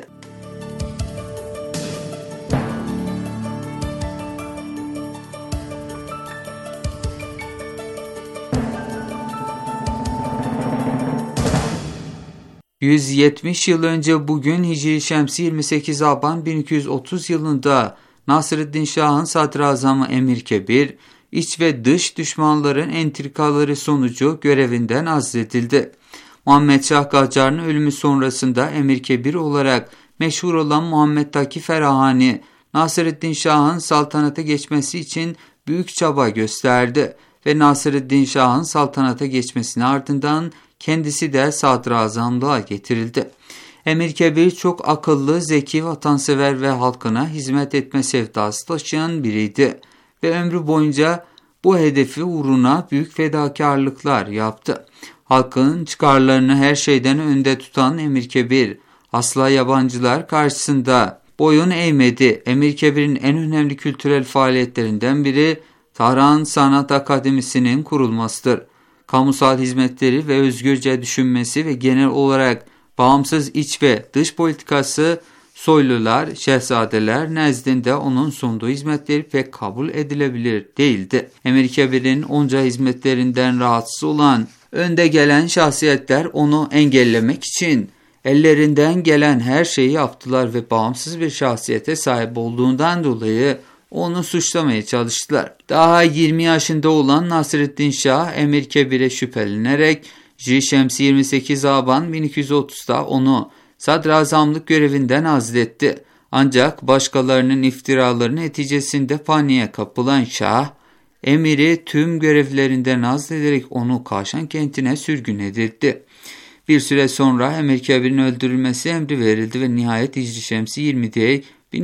...170 yıl önce bugün Hicri Şemsi 28 Aban 1230 yılında Nasreddin Şah'ın sadrazamı Emir Kebir, iç ve dış düşmanların entrikaları sonucu görevinden azledildi. Muhammed Şah Kacar'ın ölümü sonrasında Emir Kebir olarak meşhur olan Muhammed Taki Ferahani, Nasreddin Şah'ın saltanata geçmesi için büyük çaba gösterdi ve Nasreddin Şah'ın saltanata geçmesinin ardından kendisi de sadrazamlığa getirildi. Emir Kebir çok akıllı, zeki, vatansever ve halkına hizmet etme sevdası taşıyan biriydi ve ömrü boyunca bu hedefi uğruna büyük fedakarlıklar yaptı. Halkın çıkarlarını her şeyden önde tutan Emir Kebir, asla yabancılar karşısında boyun eğmedi. Emir Kebir'in en önemli kültürel faaliyetlerinden biri Tahran Sanat Akademisi'nin kurulmasıdır. Kamusal hizmetleri ve özgürce düşünmesi ve genel olarak bağımsız iç ve dış politikası soylular, şehzadeler nezdinde onun sunduğu hizmetleri pek kabul edilebilir değildi. Emir Kebir'in onca hizmetlerinden rahatsız olan önde gelen şahsiyetler onu engellemek için ellerinden gelen her şeyi yaptılar ve bağımsız bir şahsiyete sahip olduğundan dolayı onu suçlamaya çalıştılar. Daha 20 yaşında olan Nasreddin Şah Emir Kebir'e şüphelenerek Hicri Şemsi 28 Aban 1230'da onu sadrazamlık görevinden azletti. Ancak başkalarının iftiraları neticesinde paniğe kapılan Şah, emiri tüm görevlerinden azlederek onu Kaşan kentine sürgün edildi. Bir süre sonra Emir Kebir'in öldürülmesi emri verildi ve nihayet Hicri Şemsi 20'de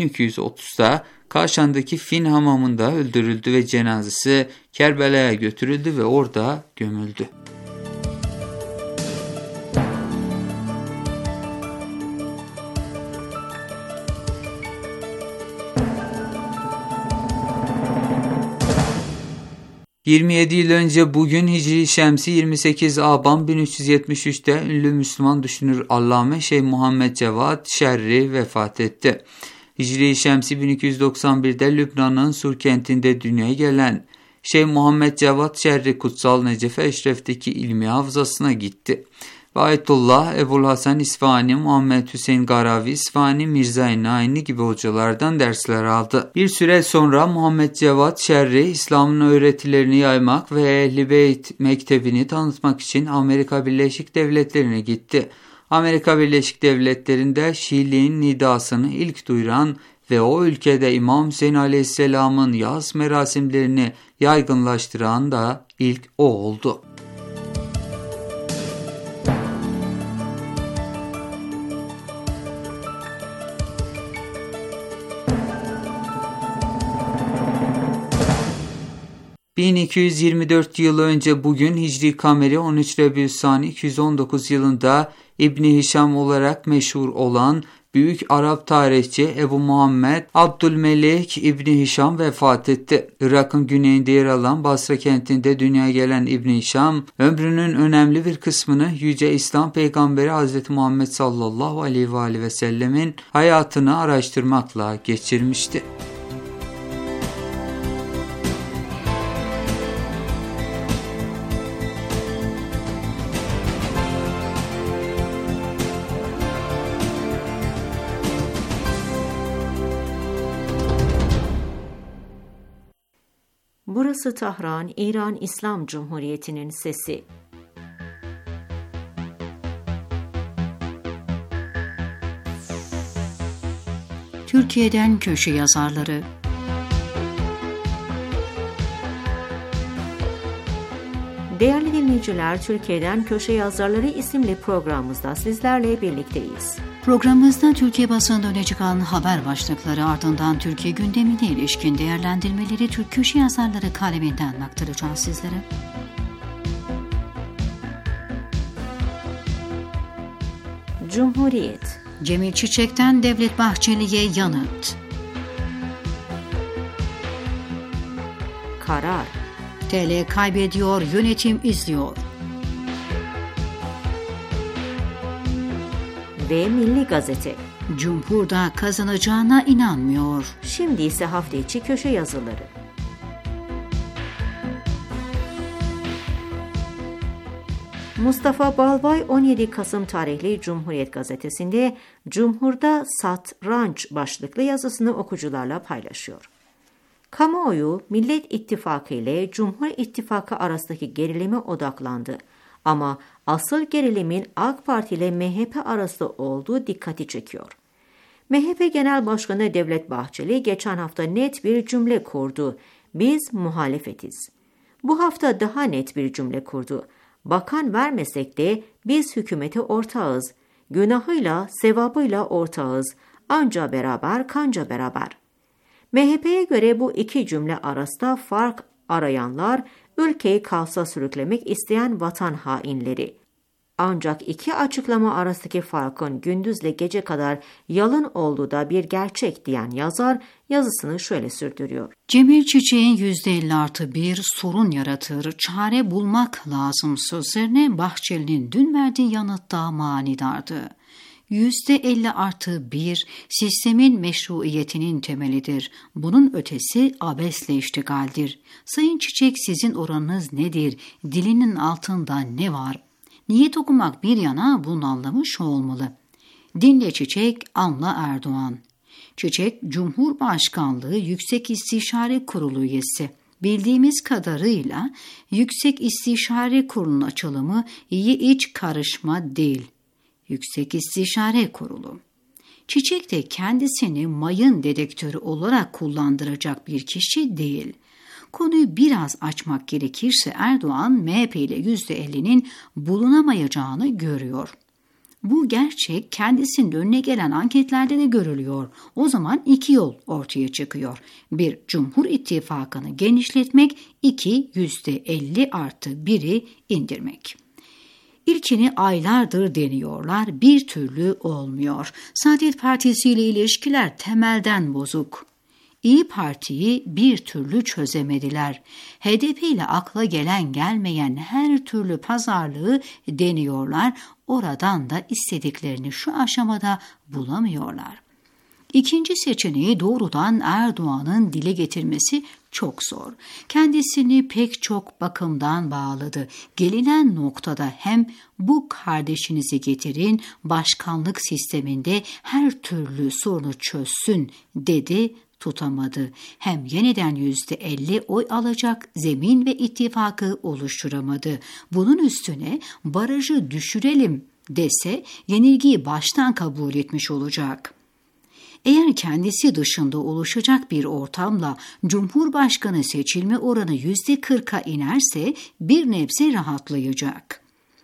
1230'da Kaşan'daki Fin hamamında öldürüldü ve cenazesi Kerbela'ya götürüldü ve orada gömüldü. ...27 yıl önce bugün Hicri Şemsi 28 Aban 1373'te ünlü Müslüman düşünür Allame Şeyh Muhammed Cevat Şerri vefat etti. Hicri Şemsi 1291'de Lübnan'ın Sur kentinde dünyaya gelen Şeyh Muhammed Cevat Şerri Kutsal Necefe Eşref'teki ilmi havzasına gitti. Ve Ayetullah Ebul Hasan İsfahani, Muhammed Hüseyin Garavi İsfahani, Mirza-i Naini gibi hocalardan dersler aldı. Bir süre sonra Muhammed Cevat Şerri İslam'ın öğretilerini yaymak ve Ehl-i Beyt mektebini tanıtmak için Amerika Birleşik Devletleri'ne gitti. Amerika Birleşik Devletleri'nde Şiiliğin nidasını ilk duyuran ve o ülkede İmam Hüseyin Aleyhisselam'ın yas merasimlerini yaygınlaştıran da ilk o oldu. ...1224 yıl önce bugün Hicri Kameri 13 Rebiüssani 219 yılında İbni Hişam olarak meşhur olan büyük Arap tarihçi Ebu Muhammed Abdülmelik İbni Hişam vefat etti. Irak'ın güneyinde yer alan Basra kentinde dünyaya gelen İbni Hişam, ömrünün önemli bir kısmını Yüce İslam Peygamberi Hz. Muhammed sallallahu aleyhi ve sellemin hayatını araştırmakla geçirmişti. Burası Tahran, İran İslam Cumhuriyeti'nin sesi. Türkiye'den köşe yazarları. Değerli dinleyiciler, Türkiye'den Köşe Yazarları isimli programımızda sizlerle birlikteyiz. Programımızda Türkiye basınında öne çıkan haber başlıkları, ardından Türkiye gündemine ilişkin değerlendirmeleri Türk köşe yazarları kaleminden aktaracağız sizlere. Cumhuriyet. Cemil Çiçek'ten Devlet Bahçeli'ye yanıt. Karar. TL kaybediyor, yönetim izliyor. Ve Milli Gazete. Cumhur'da kazanacağına inanmıyor. Şimdi ise hafta içi köşe yazıları. Mustafa Balbay 17 Kasım tarihli Cumhuriyet Gazetesi'nde Cumhur'da satranç başlıklı yazısını okucularla paylaşıyor. Kamuoyu Millet İttifakı ile Cumhur İttifakı arasındaki gerilime odaklandı. Ama asıl gerilimin AK Parti ile MHP arasında olduğu dikkati çekiyor. MHP Genel Başkanı Devlet Bahçeli geçen hafta net bir cümle kurdu. Biz muhalefetiz. Bu hafta daha net bir cümle kurdu. Bakan vermesek de biz hükümete ortağız. Günahıyla, sevabıyla ortağız. Anca beraber, kanca beraber. MHP'ye göre bu iki cümle arasında fark arayanlar, ülkeyi kaosa sürüklemek isteyen vatan hainleri. Ancak iki açıklama arasındaki farkın gündüzle gece kadar yalın olduğu da bir gerçek diyen yazar yazısını şöyle sürdürüyor. Cemil Çiçek'in %50+1 sorun yaratır, çare bulmak lazım sözlerine Bahçeli'nin dün verdiği yanıt da manidardı. %50+1 sistemin meşruiyetinin temelidir. Bunun ötesi abesle iştigaldir. Sayın Çiçek, sizin oranınız nedir? Dilinin altında ne var? Niyet okumak bir yana bunu anlamış olmalı. Dinle Çiçek, anla Erdoğan. Çiçek, Cumhurbaşkanlığı Yüksek İstişare Kurulu üyesi. Bildiğimiz kadarıyla Yüksek İstişare Kurulu'nun açılımı iyi iç karışma değil. Yüksek İstişare Kurulu. Çiçek de kendisini mayın dedektörü olarak kullandıracak bir kişi değil. Konuyu biraz açmak gerekirse Erdoğan MHP ile %50'nin bulunamayacağını görüyor. Bu gerçek kendisinin önüne gelen anketlerde de görülüyor. O zaman iki yol ortaya çıkıyor. Bir, Cumhur İttifakı'nı genişletmek, iki, %50+1'i indirmek. İlkini aylardır deniyorlar, bir türlü olmuyor. Saadet Partisi ile ilişkiler temelden bozuk. İYİ Parti'yi bir türlü çözemediler. HDP ile akla gelen gelmeyen her türlü pazarlığı deniyorlar. Oradan da istediklerini şu aşamada bulamıyorlar. İkinci seçeneği doğrudan Erdoğan'ın dile getirmesi çok zor. Kendisini pek çok bakımdan bağladı. Gelinen noktada hem bu kardeşinizi getirin, başkanlık sisteminde her türlü sorunu çözsün dedi, tutamadı. Hem yeniden %50 oy alacak zemin ve ittifakı oluşturamadı. Bunun üstüne barajı düşürelim dese yenilgiyi baştan kabul etmiş olacak. Eğer kendisi dışında oluşacak bir ortamla Cumhurbaşkanı seçilme oranı %40'a inerse bir nebze rahatlayacak.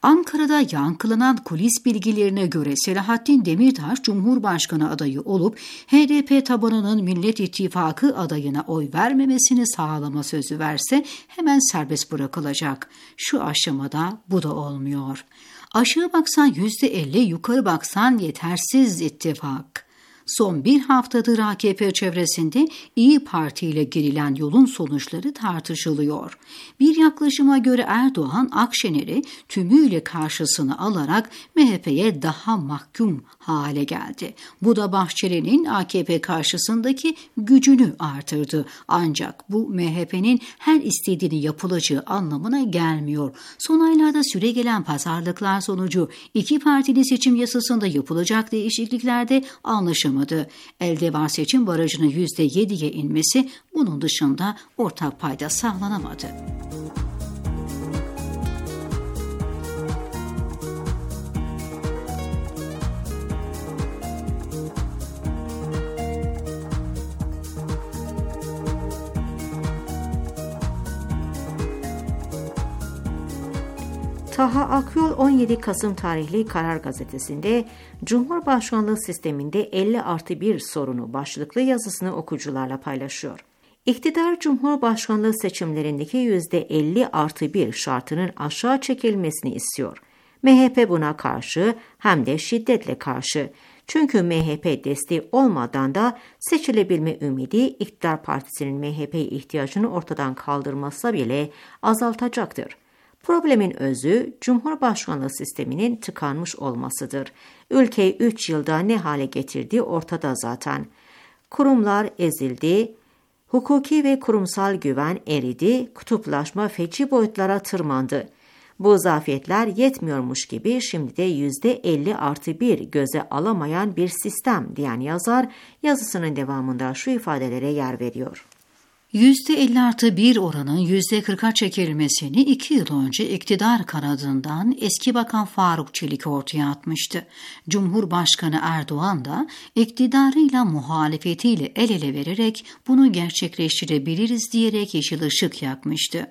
Ankara'da yankılanan kulis bilgilerine göre Selahattin Demirtaş Cumhurbaşkanı adayı olup HDP tabanının Millet İttifakı adayına oy vermemesini sağlama sözü verse hemen serbest bırakılacak. Şu aşamada bu da olmuyor. Aşağı baksan %50, yukarı baksan yetersiz ittifak. Son bir haftadır AKP çevresinde İYİ Parti ile girilen yolun sonuçları tartışılıyor. Bir yaklaşıma göre Erdoğan, Akşener'i tümüyle karşısına alarak MHP'ye daha mahkum hale geldi. Bu da Bahçeli'nin AKP karşısındaki gücünü artırdı. Ancak bu MHP'nin her istediğini yapılacağı anlamına gelmiyor. Son aylarda süregelen pazarlıklar sonucu iki partili seçim yasasında yapılacak değişikliklerde anlaşılmadı. Elde var seçim barajının %7'ye inmesi, bunun dışında ortak payda sağlanamadı. Taha Akyol 17 Kasım tarihli Karar Gazetesi'nde Cumhurbaşkanlığı sisteminde 50+1 sorunu başlıklı yazısını okuyucularla paylaşıyor. İktidar Cumhurbaşkanlığı seçimlerindeki %50+1 şartının aşağı çekilmesini istiyor. MHP buna karşı hem de şiddetle karşı. Çünkü MHP desteği olmadan da seçilebilme ümidi iktidar partisinin MHP'ye ihtiyacını ortadan kaldırmasa bile azaltacaktır. Problemin özü Cumhurbaşkanlığı sisteminin tıkanmış olmasıdır. Ülkeyi 3 yılda ne hale getirdiği ortada zaten. Kurumlar ezildi, hukuki ve kurumsal güven eridi, kutuplaşma feci boyutlara tırmandı. Bu zafiyetler yetmiyormuş gibi şimdi de %50+1 göze alamayan bir sistem diyen yazar yazısının devamında şu ifadelere yer veriyor. %50+1 oranın %40'a çekilmesini 2 yıl önce iktidar kanadından eski Bakan Faruk Çelik ortaya atmıştı. Cumhurbaşkanı Erdoğan da iktidarıyla muhalefetiyle el ele vererek bunu gerçekleştirebiliriz diyerek yeşil ışık yakmıştı.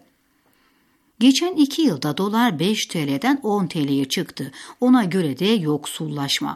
Geçen 2 yılda dolar 5 TL'den 10 TL'ye çıktı. Ona göre de yoksullaşma.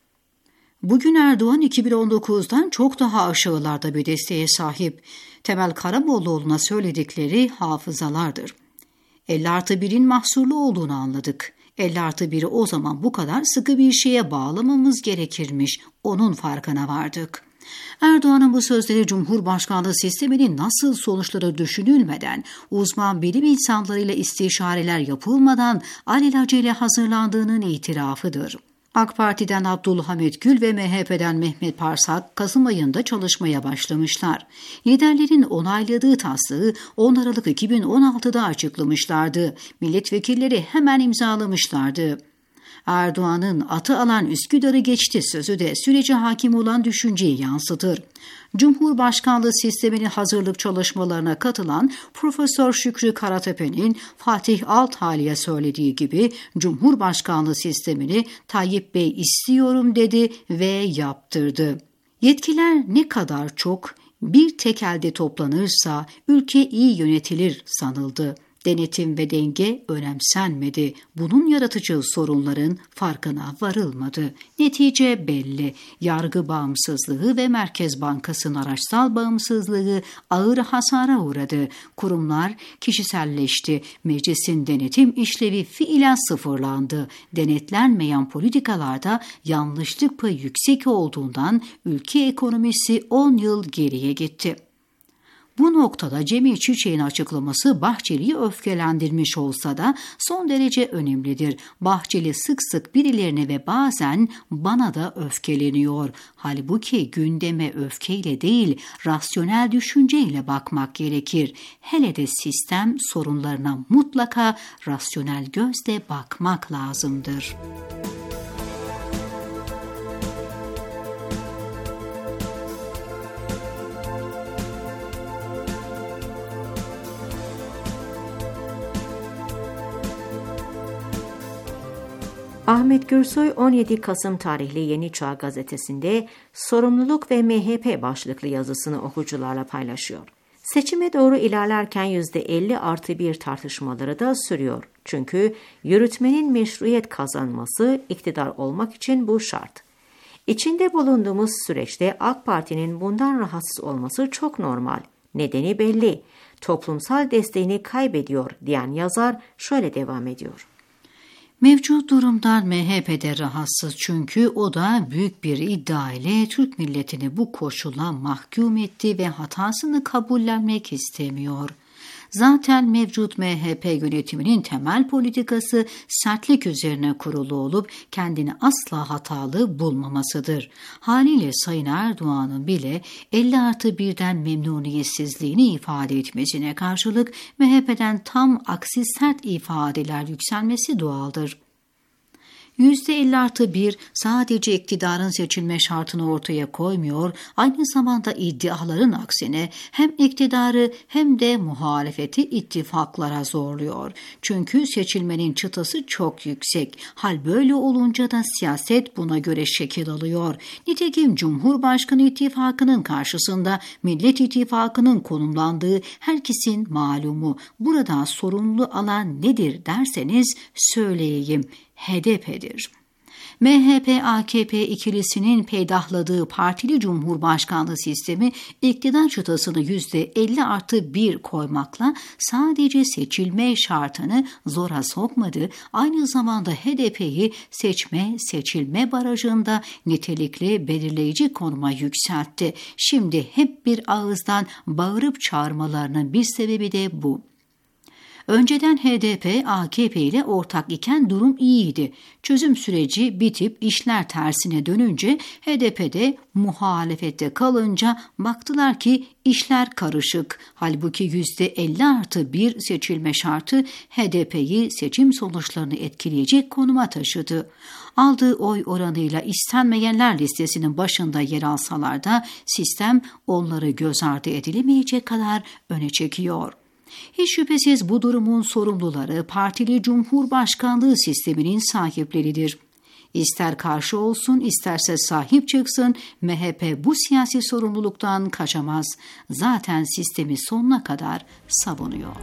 Bugün Erdoğan 2019'dan çok daha aşağılarda bir desteğe sahip. Temel Karamollaoğlu'na söyledikleri hafızalardır. 50+1'in mahsurlu olduğunu anladık. 50+1'i o zaman bu kadar sıkı bir şeye bağlamamız gerekirmiş. Onun farkına vardık. Erdoğan'ın bu sözleri Cumhurbaşkanlığı sisteminin nasıl sonuçları düşünülmeden, uzman bilim insanlarıyla istişareler yapılmadan alelacele hazırlandığının itirafıdır. AK Parti'den Abdülhamit Gül ve MHP'den Mehmet Parsak Kasım ayında çalışmaya başlamışlar. Liderlerin onayladığı taslağı 10 Aralık 2016'da açıklamışlardı. Milletvekilleri hemen imzalamışlardı. Erdoğan'ın atı alan Üsküdar'ı geçti sözü de sürece hakim olan düşünceyi yansıtır. Cumhurbaşkanlığı sisteminin hazırlık çalışmalarına katılan Profesör Şükrü Karatepe'nin Fatih Altaylı'ya söylediği gibi Cumhurbaşkanlığı sistemini Tayyip Bey istiyorum dedi ve yaptırdı. Yetkiler ne kadar çok bir tek elde toplanırsa ülke iyi yönetilir sanıldı. Denetim ve denge önemsenmedi. Bunun yaratıcı sorunların farkına varılmadı. Netice belli. Yargı bağımsızlığı ve Merkez Bankası'nın araçsal bağımsızlığı ağır hasara uğradı. Kurumlar kişiselleşti. Meclisin denetim işlevi fiilen sıfırlandı. Denetlenmeyen politikalarda yanlışlık payı yüksek olduğundan ülke ekonomisi 10 yıl geriye gitti. Bu noktada Cemil Çiçek'in açıklaması Bahçeli'yi öfkelendirmiş olsa da son derece önemlidir. Bahçeli sık sık birilerine ve bazen bana da öfkeleniyor. Halbuki gündeme öfkeyle değil, rasyonel düşünceyle bakmak gerekir. Hele de sistem sorunlarına mutlaka rasyonel gözle bakmak lazımdır. Ahmet Gürsoy 17 Kasım tarihli Yeni Çağ gazetesinde sorumluluk ve MHP başlıklı yazısını okuyucularla paylaşıyor. Seçime doğru ilerlerken %50+1 tartışmaları da sürüyor. Çünkü yürütmenin meşruiyet kazanması iktidar olmak için bu şart. İçinde bulunduğumuz süreçte AK Parti'nin bundan rahatsız olması çok normal. Nedeni belli. Toplumsal desteğini kaybediyor diyen yazar şöyle devam ediyor. Mevcut durumdan MHP'de rahatsız çünkü o da büyük bir iddia ile Türk milletini bu koşula mahkum etti ve hatasını kabullenmek istemiyor. Zaten mevcut MHP yönetiminin temel politikası sertlik üzerine kurulu olup kendini asla hatalı bulmamasıdır. Haliyle Sayın Erdoğan'ın bile 50+1'den memnuniyetsizliğini ifade etmesine karşılık MHP'den tam aksi sert ifadeler yükselmesi doğaldır. %50+1 sadece iktidarın seçilme şartını ortaya koymuyor, aynı zamanda iddiaların aksine hem iktidarı hem de muhalefeti ittifaklara zorluyor. Çünkü seçilmenin çıtası çok yüksek. Hal böyle olunca da siyaset buna göre şekil alıyor. Nitekim Cumhurbaşkanı İttifakı'nın karşısında Millet İttifakı'nın konumlandığı herkesin malumu. Burada sorumlu alan nedir derseniz söyleyeyim. HDP'dir. MHP-AKP ikilisinin peydahladığı partili cumhurbaşkanlığı sistemi iktidar çıtasını %50+1 koymakla sadece seçilme şartını zora sokmadı, aynı zamanda HDP'yi seçilme barajında nitelikli belirleyici konuma yükseltti. Şimdi hep bir ağızdan bağırıp çağırmalarının bir sebebi de bu. Önceden HDP, AKP ile ortak iken durum iyiydi. Çözüm süreci bitip işler tersine dönünce HDP'de muhalefette kalınca baktılar ki işler karışık. Halbuki %50+1 seçilme şartı HDP'yi seçim sonuçlarını etkileyecek konuma taşıdı. Aldığı oy oranıyla istenmeyenler listesinin başında yer alsalar da sistem onları göz ardı edilemeyecek kadar öne çekiyor. Hiç şüphesiz bu durumun sorumluları partili cumhurbaşkanlığı sisteminin sahipleridir. İster karşı olsun, isterse sahip çıksın, MHP bu siyasi sorumluluktan kaçamaz. Zaten sistemi sonuna kadar savunuyor.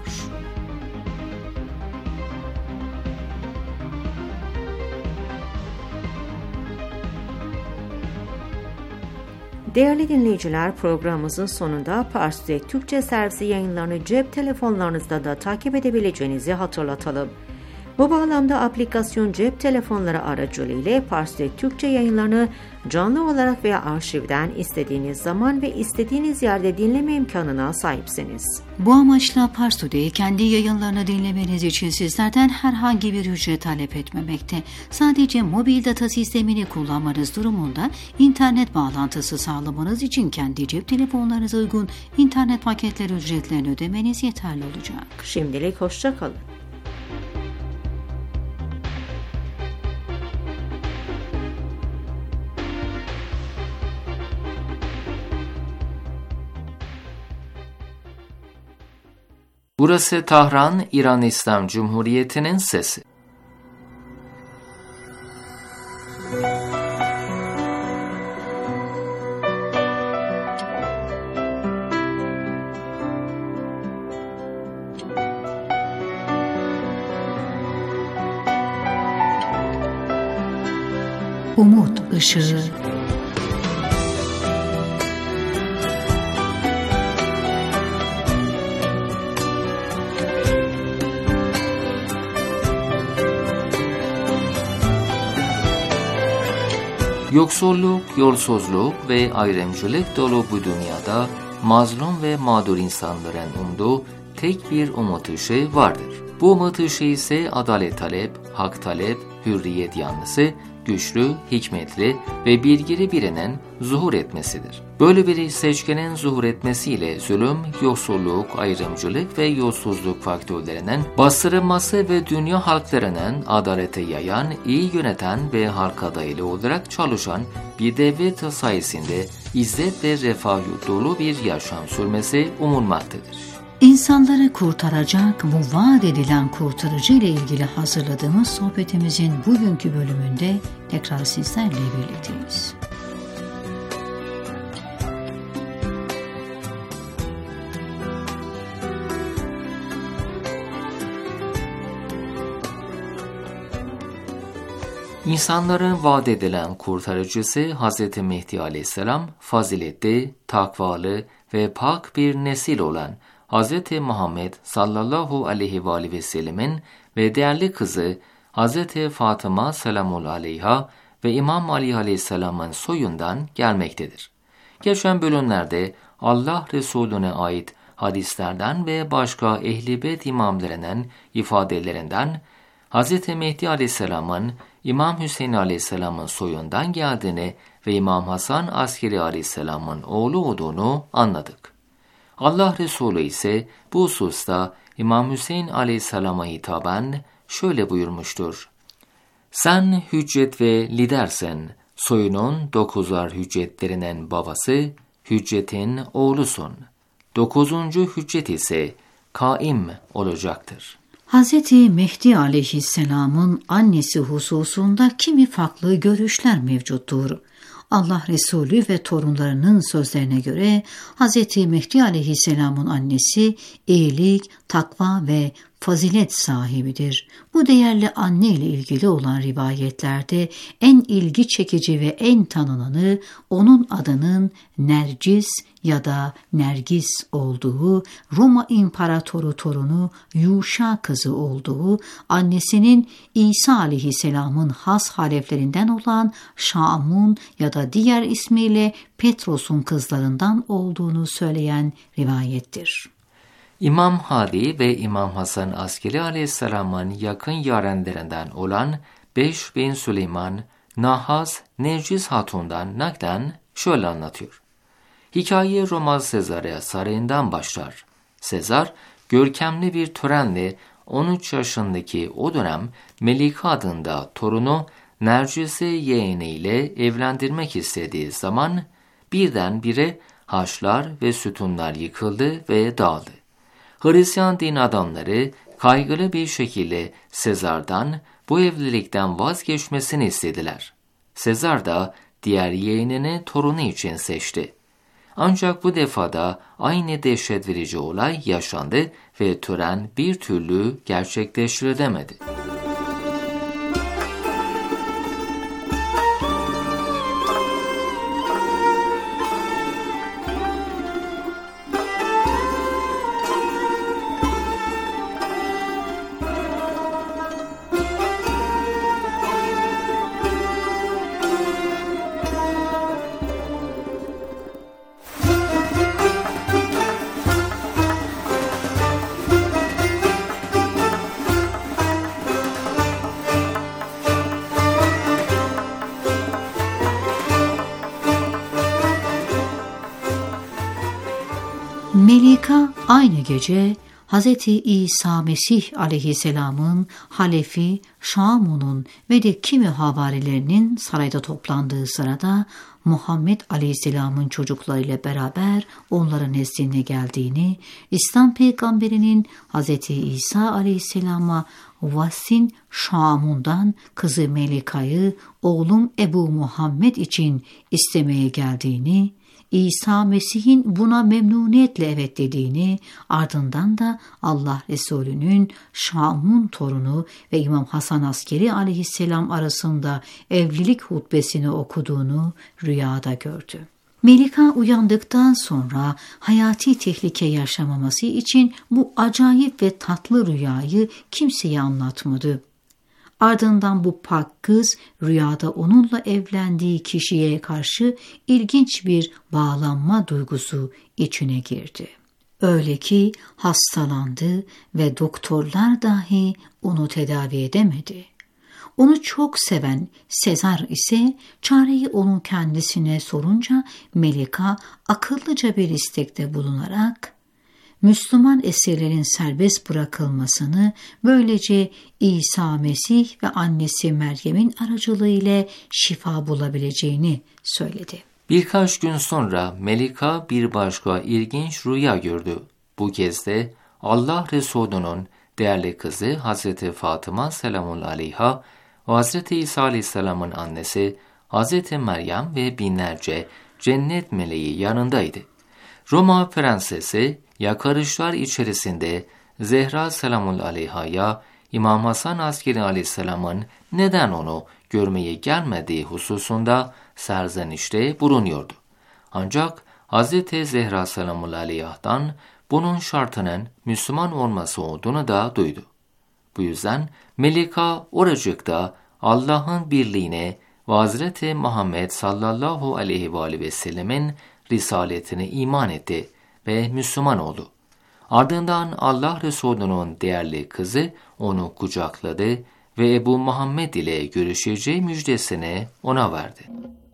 Değerli dinleyiciler, programımızın sonunda Pars Today Türkçe servisi yayınlarını cep telefonlarınızda da takip edebileceğinizi hatırlatalım. Bu bağlamda aplikasyon cep telefonları aracılığıyla Pars Today Türkçe yayınlarını canlı olarak veya arşivden istediğiniz zaman ve istediğiniz yerde dinleme imkanına sahipsiniz. Bu amaçla Pars Today kendi yayınlarını dinlemeniz için sizlerden herhangi bir ücret talep etmemekte. Sadece mobil data sistemini kullanmanız durumunda internet bağlantısı sağlamanız için kendi cep telefonlarınıza uygun internet paketleri ücretlerini ödemeniz yeterli olacak. Şimdilik hoşça kalın. Burası Tahran, İran İslam Cumhuriyeti'nin sesi. Umut ışığı. Yoksulluk, yolsuzluk ve ayrımcılık dolu bu dünyada mazlum ve mağdur insanların umduğu tek bir umut ışığı vardır. Bu umut ışığı ise adalet talep, hak talep, hürriyet yanlısı, güçlü, hikmetli ve bilgili birinin zuhur etmesidir. Böyle bir seçkinin zuhur etmesiyle zulüm, yoksulluk, ayrımcılık ve yolsuzluk faktörlerinin bastırılması ve dünya halklarının adalete yayan, iyi yöneten ve halk adaylı olarak çalışan bir devlet sayesinde izzet ve refah dolu bir yaşam sürmesi umulmaktadır. İnsanları kurtaracak bu vaat edilen kurtarıcı ile ilgili hazırladığımız sohbetimizin bugünkü bölümünde tekrar sizlerle birlikteyiz. İnsanların vaat edilen kurtarıcısı Hz. Mehdi Aleyhisselam, faziletli, takvalı ve pak bir nesil olan Hz. Muhammed sallallahu aleyhi ve aleyhi ve sellemin ve değerli kızı Hz. Fatıma selamun aleyha ve İmam Ali Aleyhisselam'ın soyundan gelmektedir. Geçen bölümlerde Allah Resulüne ait hadislerden ve başka Ehl-i Beyt imamlarının ifadelerinden Hz. Mehdi Aleyhisselam'ın İmam Hüseyin Aleyhisselam'ın soyundan geldiğini ve İmam Hasan Askeri Aleyhisselam'ın oğlu olduğunu anladık. Allah Resulü ise bu hususta İmam Hüseyin Aleyhisselam'a hitaben şöyle buyurmuştur: "Sen hüccet ve lidersin, soyunun 9'ar hüccetlerinin babası, hüccetin oğlusun. 9. hüccet ise kaim olacaktır." Hz. Mehdi aleyhisselamın annesi hususunda kimi farklı görüşler mevcuttur. Allah Resulü ve torunlarının sözlerine göre Hz. Mehdi aleyhisselamın annesi iyilik, takva ve fazilet sahibidir. Bu değerli anne ile ilgili olan rivayetlerde en ilgi çekici ve en tanınanı onun adının Nercis ya da Nergis olduğu, Roma İmparatoru torunu Yuşa kızı olduğu, annesinin İsa aleyhisselamın has haleflerinden olan Şamun ya da diğer ismiyle Petros'un kızlarından olduğunu söyleyen rivayettir. İmam Hadi ve İmam Hasan Askeri Aleyhisselam'ın yakın yarenlerinden olan Beş bin Süleyman, Nahas Nercis Hatun'dan naklen şöyle anlatıyor. Hikaye Roma Sezarya sarayından başlar. Sezar, görkemli bir törenle 13 yaşındaki o dönem Melike adında torunu Nercis'i yeğeniyle evlendirmek istediği zaman birdenbire haçlar ve sütunlar yıkıldı ve dağıldı. Hristiyan din adamları kaygılı bir şekilde Sezar'dan bu evlilikten vazgeçmesini istediler. Sezar da diğer yeğenini torunu için seçti. Ancak bu defada aynı dehşet verici olay yaşandı ve tören bir türlü gerçekleştirilemedi. Melika aynı gece Hz. İsa Mesih aleyhisselamın halefi Şamun'un ve de kimi havarilerinin sarayda toplandığı sırada Muhammed aleyhisselamın çocuklarıyla beraber onların nezdine geldiğini, İslam peygamberinin Hz. İsa aleyhisselama Vassin Şamun'dan kızı Melika'yı oğlum Ebu Muhammed için istemeye geldiğini, İsa Mesih'in buna memnuniyetle evet dediğini, ardından da Allah Resulü'nün Şamun torunu ve İmam Hasan Askeri aleyhisselam arasında evlilik hutbesini okuduğunu rüyada gördü. Melika uyandıktan sonra hayati tehlike yaşamaması için bu acayip ve tatlı rüyayı kimseye anlatmadı. Ardından bu pak kız rüyada onunla evlendiği kişiye karşı ilginç bir bağlanma duygusu içine girdi. Öyle ki hastalandı ve doktorlar dahi onu tedavi edemedi. Onu çok seven Sezar ise çareyi onun kendisine sorunca Melika akıllıca bir istekte bulunarak Müslüman esirlerin serbest bırakılmasını, böylece İsa Mesih ve annesi Meryem'in aracılığıyla şifa bulabileceğini söyledi. Birkaç gün sonra Melika bir başka ilginç rüya gördü. Bu kez de Allah Resulü'nün değerli kızı Hazreti Fatıma selamun aleyha ve Hazreti İsa aleyhisselamın annesi Hazreti Meryem ve binlerce cennet meleği yanındaydı. Roma prensesi yakarışlar içerisinde Zehra selamun aleyha'ya İmam Hasan Askeri aleyhisselamın neden onu görmeye gelmediği hususunda serzenişte bulunuyordu. Ancak Hz. Zehra selamun aleyh'tan bunun şartının Müslüman olması olduğunu da duydu. Bu yüzden Melika oracıkta Allah'ın birliğine ve Hazreti Muhammed sallallahu aleyhi ve aleyhi ve sellemin risaletine iman etti ve Müslüman oldu. Ardından Allah Resulü'nün değerli kızı onu kucakladı ve Ebu Muhammed ile görüşeceği müjdesini ona verdi.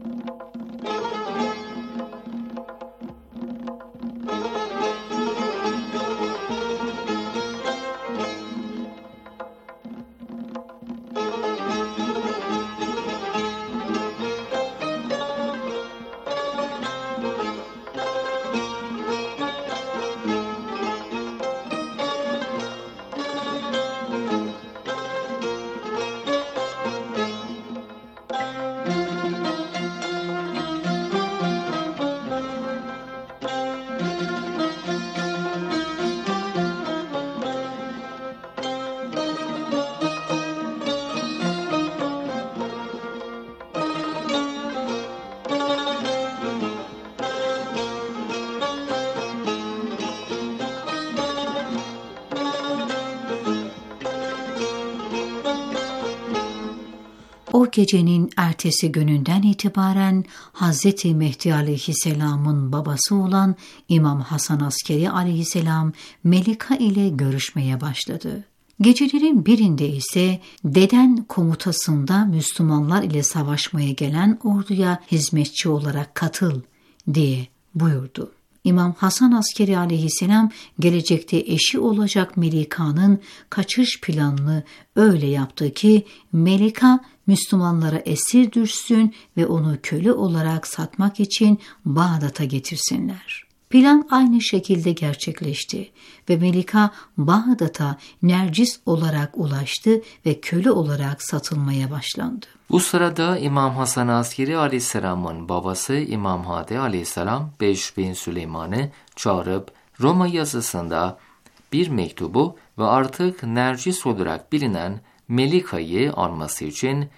O gecenin ertesi gününden itibaren Hz. Mehdi aleyhisselamın babası olan İmam Hasan Askeri aleyhisselam Melika ile görüşmeye başladı. Gecelerin birinde ise Deden komutasında Müslümanlar ile savaşmaya gelen orduya hizmetçi olarak katıl diye buyurdu. İmam Hasan Askeri aleyhisselam gelecekte eşi olacak Melika'nın kaçış planını öyle yaptı ki Melika Müslümanlara esir düşsün ve onu köle olarak satmak için Bağdat'a getirsinler. Plan aynı şekilde gerçekleşti ve Melika Bağdat'a Nercis olarak ulaştı ve köle olarak satılmaya başlandı. Bu sırada İmam Hasan Askeri aleyhisselamın babası İmam Hadi aleyhisselam 5000 Süleyman'ı çağırıp Roma yazısında bir mektubu ve artık Nercis olarak bilinen Melika'yı alması için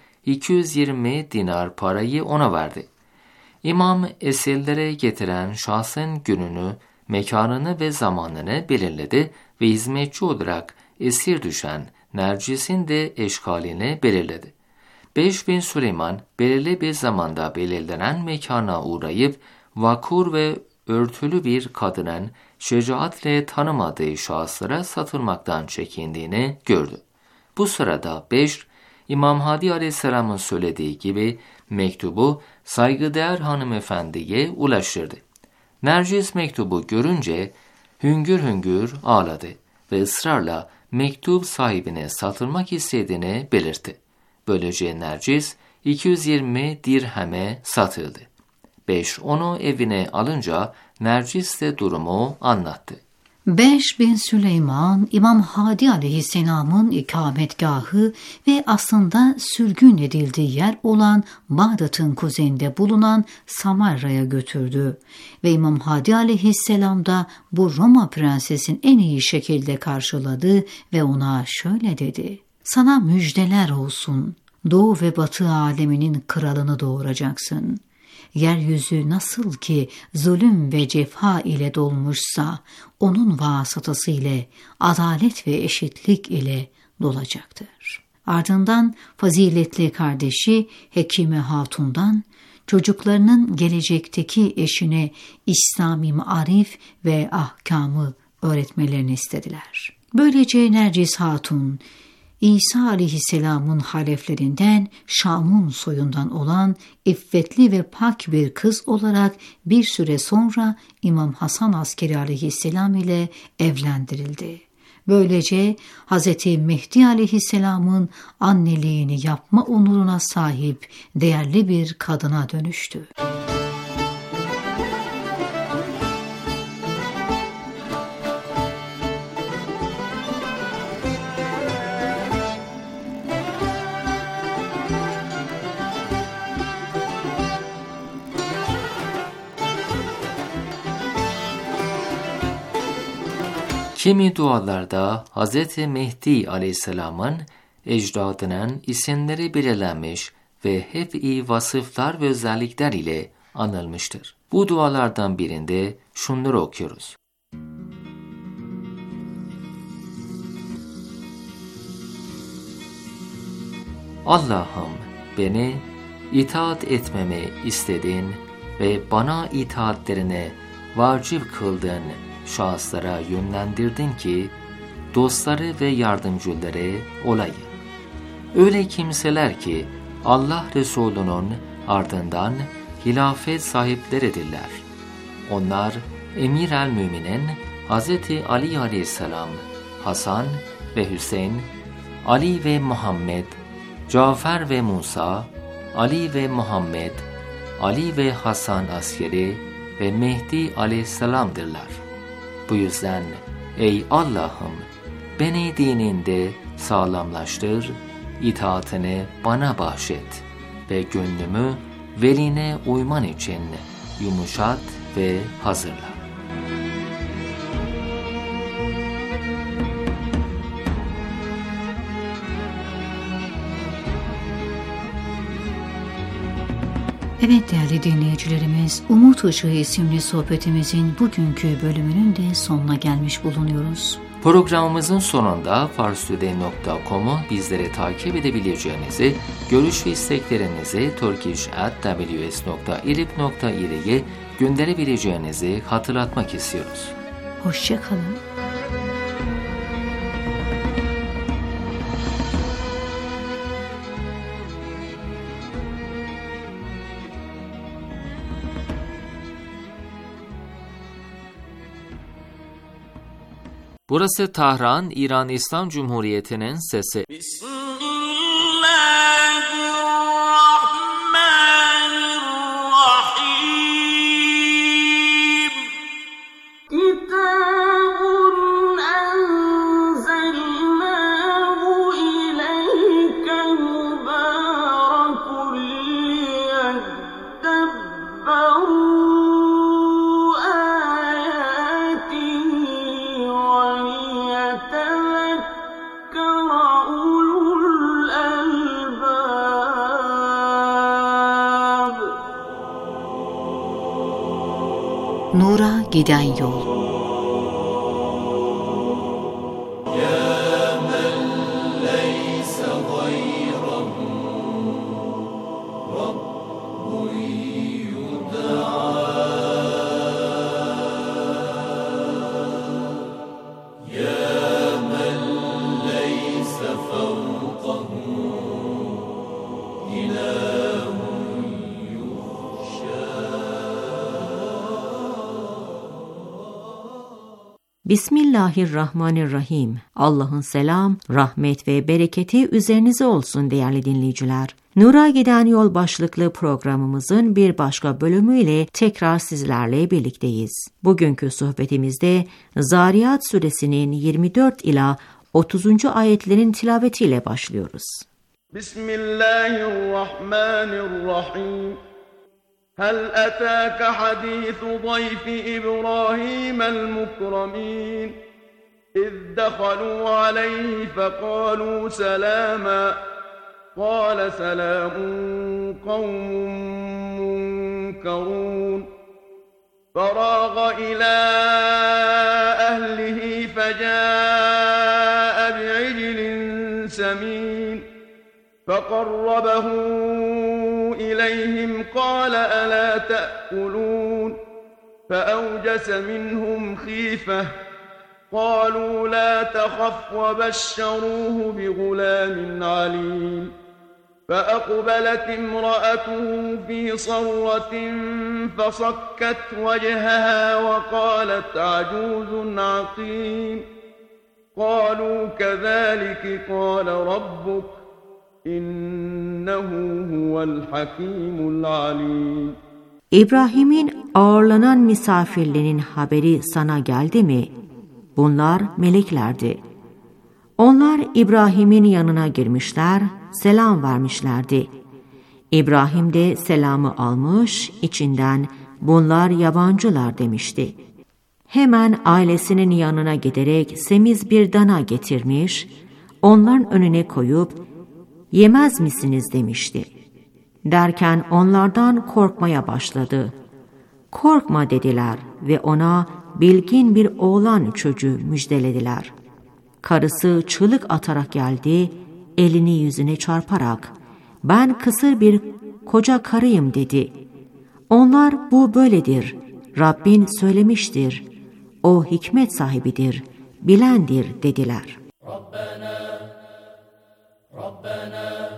220 dinar parayı ona verdi. İmam esirlere getiren şahsın gününü, mekanını ve zamanını belirledi ve hizmetçi olarak esir düşen Nercis'in de eşkalini belirledi. 5000 Süleyman belirli bir zamanda belirlenen mekana uğrayıp vakur ve örtülü bir kadının şecaatle tanımadığı şahıslara satılmaktan çekindiğini gördü. Bu sırada İmam Hadi aleyhisselamın söylediği gibi mektubu saygıdeğer hanımefendiye ulaştırdı. Nercis mektubu görünce hüngür hüngür ağladı ve ısrarla mektup sahibine satılmak istediğini belirtti. Böylece Nercis 220 dirheme satıldı. Onu evine alınca Nercis de durumu anlattı. 5000 Süleyman, İmam Hadi aleyhisselamın ikametgahı ve aslında sürgün edildiği yer olan Bağdat'ın kuzeyinde bulunan Samarra'ya götürdü. Ve İmam Hadi aleyhisselam da bu Roma prensesin en iyi şekilde karşıladı ve ona şöyle dedi: "Sana müjdeler olsun, Doğu ve Batı aleminin kralını doğuracaksın. Yeryüzü nasıl ki zulüm ve cefa ile dolmuşsa, onun vasıtası ile adalet ve eşitlik ile dolacaktır." Ardından faziletli kardeşi Hekime Hatun'dan çocuklarının gelecekteki eşine İslami marif ve ahkamı öğretmelerini istediler. Böylece Nercis Hatun, İsa aleyhisselamın haleflerinden Şam'un soyundan olan iffetli ve pak bir kız olarak bir süre sonra İmam Hasan Askeri aleyhisselam ile evlendirildi. Böylece Hz. Mehdi aleyhisselamın anneliğini yapma onuruna sahip değerli bir kadına dönüştü. Kimi dualarda Hz. Mehdi aleyhisselamın ecdadının isimleri belirlenmiş ve hep iyi vasıflar ve özellikler ile anılmıştır. Bu dualardan birinde şunları okuyoruz. Allah'ım, beni itaat etmemi istedin ve bana itaatlerine vacip kıldığın şahıslara yönlendirdin ki dostları ve yardımcıları olayım. Öyle kimseler ki Allah Resulü'nün ardından hilafet sahipleridirler. Onlar Emir el-Müminin Hz. Ali aleyhisselam, Hasan ve Hüseyin, Ali ve Muhammed, Cafer ve Musa, Ali ve Muhammed, Ali ve Hasan askeri ve Mehdi aleyhisselamdırlar. Bu yüzden ey Allah'ım, beni dininde sağlamlaştır, itaatini bana bahşet ve gönlümü veline uyman için yumuşat ve hazırla. Evet değerli dinleyicilerimiz, Umut Işığı isimli sohbetimizin bugünkü bölümünün de sonuna gelmiş bulunuyoruz. Programımızın sonunda farstoday.com'u bizlere takip edebileceğinizi, görüş ve isteklerinizi turkish@ws.ilip.il'ye gönderebileceğinizi hatırlatmak istiyoruz. Hoşça kalın. Burası Tahran, İran İslam Cumhuriyeti'nin sesi. Nura giden yol. Bismillahirrahmanirrahim. Allah'ın selam, rahmet ve bereketi üzerinize olsun değerli dinleyiciler. Nur'a Giden Yol başlıklı programımızın bir başka bölümüyle tekrar sizlerle birlikteyiz. Bugünkü sohbetimizde Zariyat suresinin 24 ila 30. ayetlerin tilavetiyle başlıyoruz. Bismillahirrahmanirrahim. هل أتاك حديث ضيف إبراهيم المكرمين إذ دخلوا عليه فقالوا سلاما قال سلام قوم منكرون فراغ إلى أهله فجاء بعجل سمين فقربه إليهم قال ألا تأكلون فأوجس منهم خيفة قالوا لا تخف وبشروه بغلام عليم فأقبلت امرأته في صرة فصكت وجهها وقالت عجوز عقيم قالوا كذلك قال ربك İnnehu huvel hakimul alim. İbrahim'in ağırlanan misafirliğinin haberi sana geldi mi? Bunlar meleklerdi. Onlar İbrahim'in yanına girmişler, selam vermişlerdi. İbrahim de selamı almış, içinden bunlar yabancılar demişti. Hemen ailesinin yanına giderek semiz bir dana getirmiş, onların önüne koyup, yemez misiniz demişti. Derken onlardan korkmaya başladı. Korkma dediler ve ona bilgin bir oğlan çocuğu müjdelediler. Karısı çığlık atarak geldi, elini yüzüne çarparak, ben kısır bir koca karıyım dedi. Onlar bu böyledir, Rabbin söylemiştir, o hikmet sahibidir, bilendir dediler. Rabbena, Rabbena,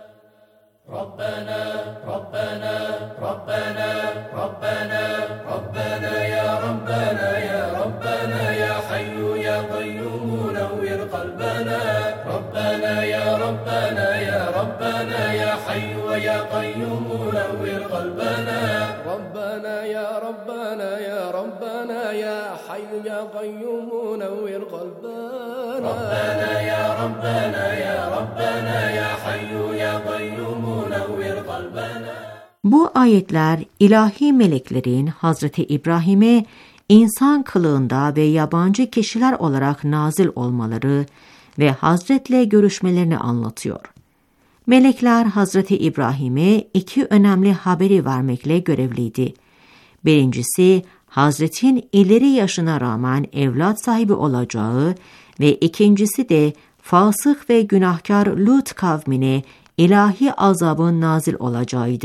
Rabbena, Rabbena, Rabbena, Rabbena, Rabbena ya Rabbena ya Rabbena ya Hayyu ya Kayyum nevvir kalbena. Rabbena ya Rabbena ya Rabbena ya Hayyu ya Kayyum nevvir kalbena. Rabbena ya Rabbena ya Rabbena ya Hayyu ya Kayyum nevvir kalbena. Rabbena ya Rabbena ya Rabbena ya Hayyu ya Kayyum nevvir kalbena. Bu ayetler ilahi meleklerin Hazreti İbrahim'e insan kılığında ve yabancı kişiler olarak nazil olmaları ve Hazret'le görüşmelerini anlatıyor. Melekler Hazreti İbrahim'e iki önemli haberi vermekle görevliydi. Birincisi, Hazret'in ileri yaşına rağmen evlat sahibi olacağı ve ikincisi de fasık ve günahkar Lut kavmine ilahi azabın nazil olacağıydı.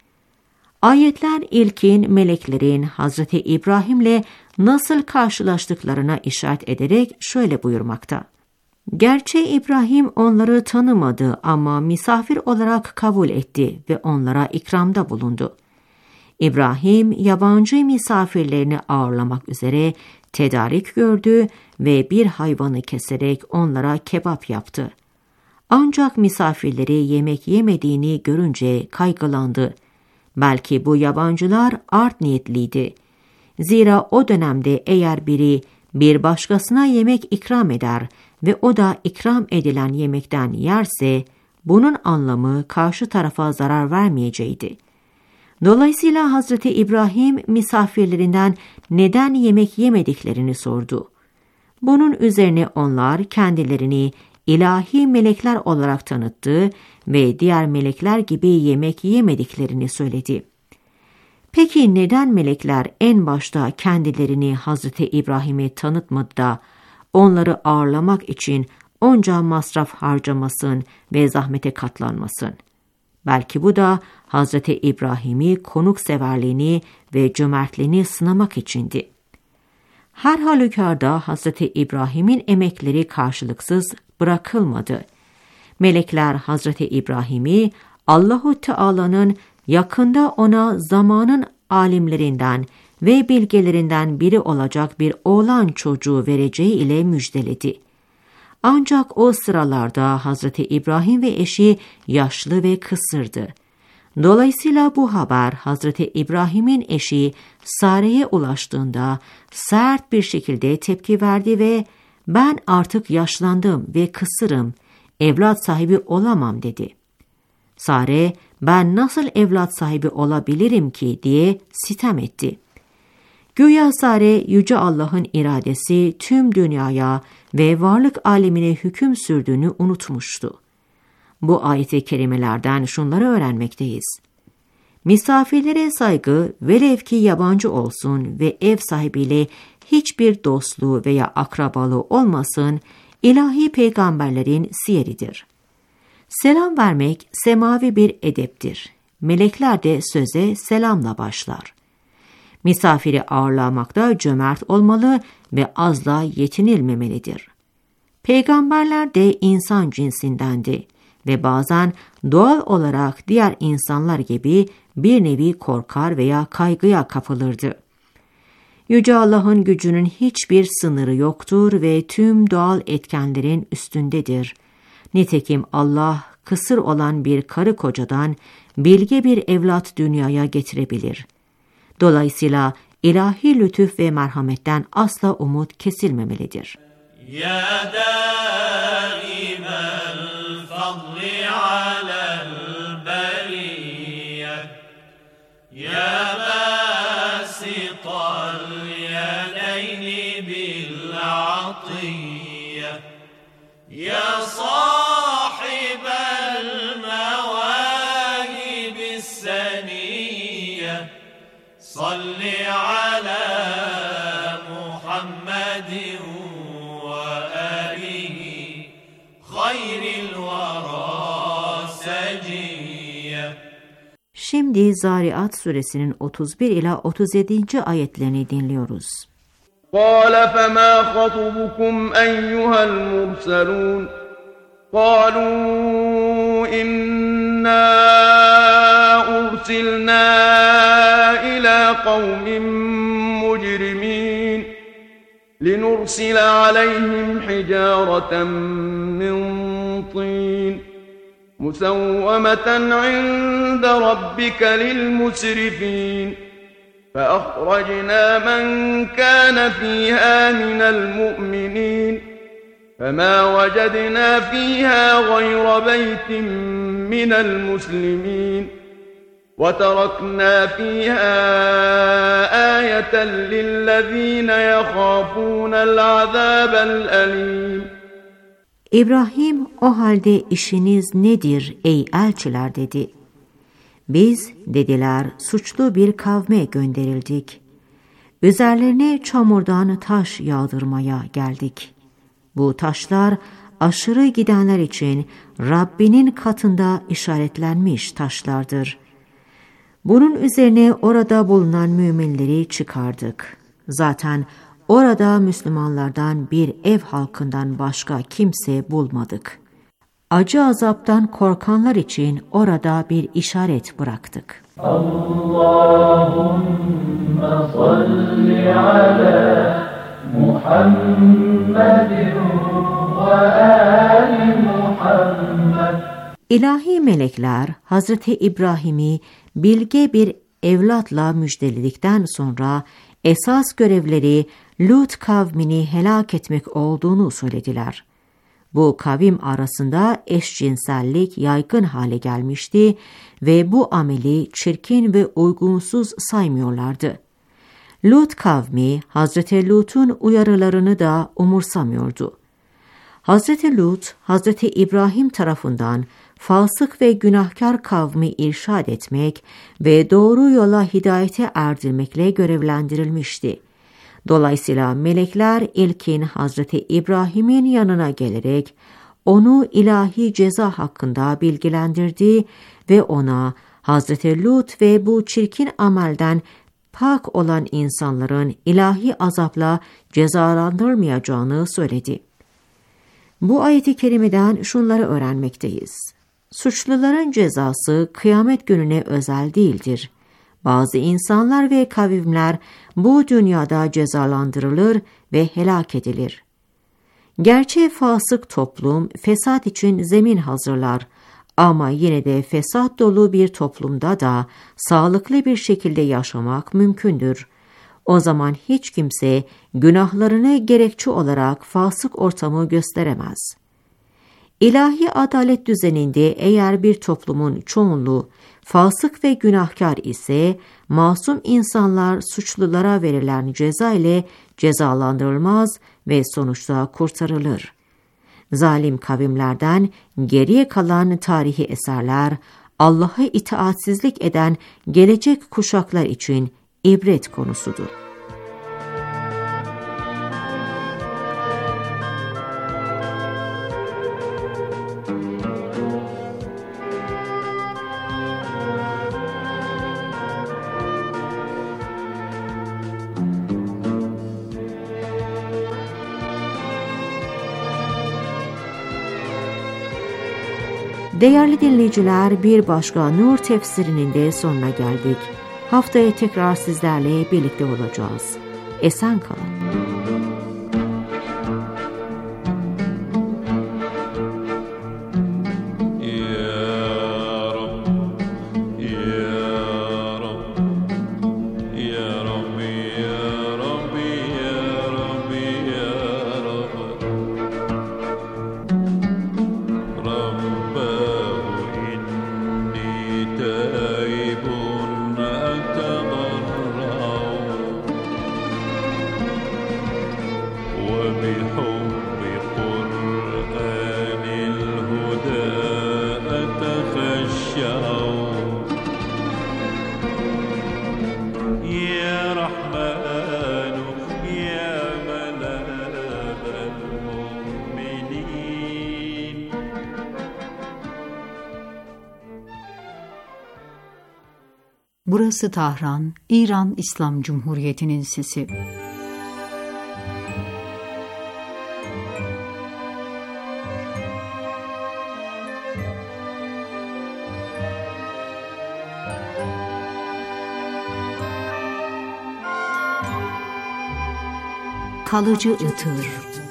Ayetler ilkin meleklerin Hazreti İbrahim'le nasıl karşılaştıklarına işaret ederek şöyle buyurmakta. Gerçi İbrahim onları tanımadı ama misafir olarak kabul etti ve onlara ikramda bulundu. İbrahim yabancı misafirlerini ağırlamak üzere tedarik gördü ve bir hayvanı keserek onlara kebap yaptı. Ancak misafirleri yemek yemediğini görünce kaygılandı. Belki bu yabancılar art niyetliydi. Zira o dönemde eğer biri bir başkasına yemek ikram eder ve o da ikram edilen yemekten yerse, bunun anlamı karşı tarafa zarar vermeyeceğiydi. Dolayısıyla Hazreti İbrahim misafirlerinden neden yemek yemediklerini sordu. Bunun üzerine onlar kendilerini ilahi melekler olarak tanıttı ve diğer melekler gibi yemek yemediklerini söyledi. Peki neden melekler en başta kendilerini Hazreti İbrahim'e tanıtmadı da onları ağırlamak için onca masraf harcamasın ve zahmete katlanmasın? Belki bu da Hazreti İbrahim'i konukseverliğini ve cömertliğini sınamak içindi. Her halükarda Hazreti İbrahim'in emekleri karşılıksız bırakılmadı. Melekler Hazreti İbrahim'i Allahu Teala'nın yakında ona zamanın alimlerinden ve bilgelerinden biri olacak bir oğlan çocuğu vereceği ile müjdeledi. Ancak o sıralarda Hazreti İbrahim ve eşi yaşlı ve kısırdı. Dolayısıyla bu haber Hazreti İbrahim'in eşi Sare'ye ulaştığında sert bir şekilde tepki verdi ve ben artık yaşlandım ve kısırım, evlat sahibi olamam dedi. Sare, ben nasıl evlat sahibi olabilirim ki diye sitem etti. Güya Sare, Yüce Allah'ın iradesi tüm dünyaya ve varlık alemine hüküm sürdüğünü unutmuştu. Bu ayet-i kerimelerden şunları öğrenmekteyiz. Misafirlere saygı velev ki yabancı olsun ve ev sahibiyle hiçbir dostluğu veya akrabalığı olmasın, ilahi peygamberlerin siyeridir. Selam vermek semavi bir edeptir. Melekler de söze selamla başlar. Misafiri ağırlamakta cömert olmalı ve azla yetinilmemelidir. Peygamberler de insan cinsindendi ve bazen doğal olarak diğer insanlar gibi bir nevi korkar veya kaygıya kapılırdı. Yüce Allah'ın gücünün hiçbir sınırı yoktur ve tüm doğal etkenlerin üstündedir. Nitekim Allah kısır olan bir karı kocadan bilge bir evlat dünyaya getirebilir. Dolayısıyla ilahi lütuf ve merhametten asla umut kesilmemelidir. Ya daimel fadli alel beriyye ya basital yadayni bil atiyye ya sahibel mevâhibi صل على محمد وآله خير الورى سجيا. Şimdi Zariyat suresinin 31 ila 37. ayetlerini dinliyoruz. قال فما خطبكم أيها المرسلون قالوا إنا أرسلنا إلى قوم مجرمين لنرسل عليهم حجارة من طين مسومة عند ربك للمسرفين فأخرجنا من كان فيها من المؤمنين فما وجدنا فيها غير بيت من المسلمين وتركنا فيها آية للذين يخافون العذاب الأليم. İbrahim, o halde işiniz nedir ey elçiler dedi. Biz, dediler, suçlu bir kavme gönderildik. Üzerlerine çamurdan taş yağdırmaya geldik. Bu taşlar aşırı gidenler için Rabbinin katında işaretlenmiş taşlardır. Bunun üzerine orada bulunan müminleri çıkardık. Zaten orada Müslümanlardan bir ev halkından başka kimse bulmadık. Acı azaptan korkanlar için orada bir işaret bıraktık. Allahümme salli ala Muhammedin ve ali Muhammed. İlahi melekler Hazreti İbrahim'i bilge bir evlatla müjdeledikten sonra esas görevleri Lut kavmini helak etmek olduğunu söylediler. Bu kavim arasında eşcinsellik yaygın hale gelmişti ve bu ameli çirkin ve uygunsuz saymıyorlardı. Lut kavmi Hazreti Lut'un uyarılarını da umursamıyordu. Hazreti Lut, Hazreti İbrahim tarafından fasık ve günahkar kavmi irşad etmek ve doğru yola hidayete erdirmekle görevlendirilmişti. Dolayısıyla melekler ilkin Hazreti İbrahim'in yanına gelerek onu ilahi ceza hakkında bilgilendirdi ve ona Hazreti Lut ve bu çirkin amelden pak olan insanların ilahi azapla cezalandırmayacağını söyledi. Bu ayet-i kerimeden şunları öğrenmekteyiz. Suçluların cezası kıyamet gününe özel değildir. Bazı insanlar ve kavimler bu dünyada cezalandırılır ve helak edilir. Gerçi fasık toplum fesat için zemin hazırlar ama yine de fesat dolu bir toplumda da sağlıklı bir şekilde yaşamak mümkündür. O zaman hiç kimse günahlarını gerekçe olarak fasık ortamı gösteremez. İlahi adalet düzeninde eğer bir toplumun çoğunluğu fasık ve günahkar ise masum insanlar suçlulara verilen ceza ile cezalandırılmaz ve sonuçta kurtarılır. Zalim kavimlerden geriye kalan tarihi eserler Allah'a itaatsizlik eden gelecek kuşaklar için ibret konusudur. Değerli dinleyiciler, bir başka Nur tefsirinin de sonuna geldik. Haftaya tekrar sizlerle birlikte olacağız. Esen kalın. Yeah. Burası Tahran, İran İslam Cumhuriyeti'nin sesi. Kalıcı ıtır.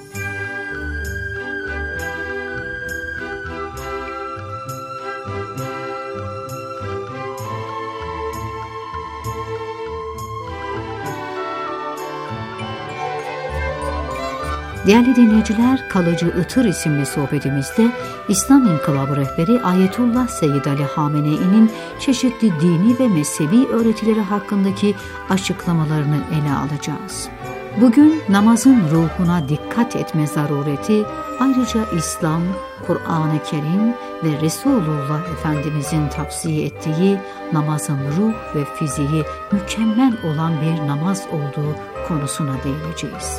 Değerli dinleyiciler, Kalıcı Itır isimli sohbetimizde İslam İnkılabı rehberi Ayetullah Seyyid Ali Hamenei'nin çeşitli dini ve mezhebi öğretileri hakkındaki açıklamalarını ele alacağız. Bugün namazın ruhuna dikkat etme zarureti, ayrıca İslam, Kur'an-ı Kerim ve Resulullah Efendimizin tavsiye ettiği namazın ruh ve fiziği mükemmel olan bir namaz olduğu konusuna değineceğiz.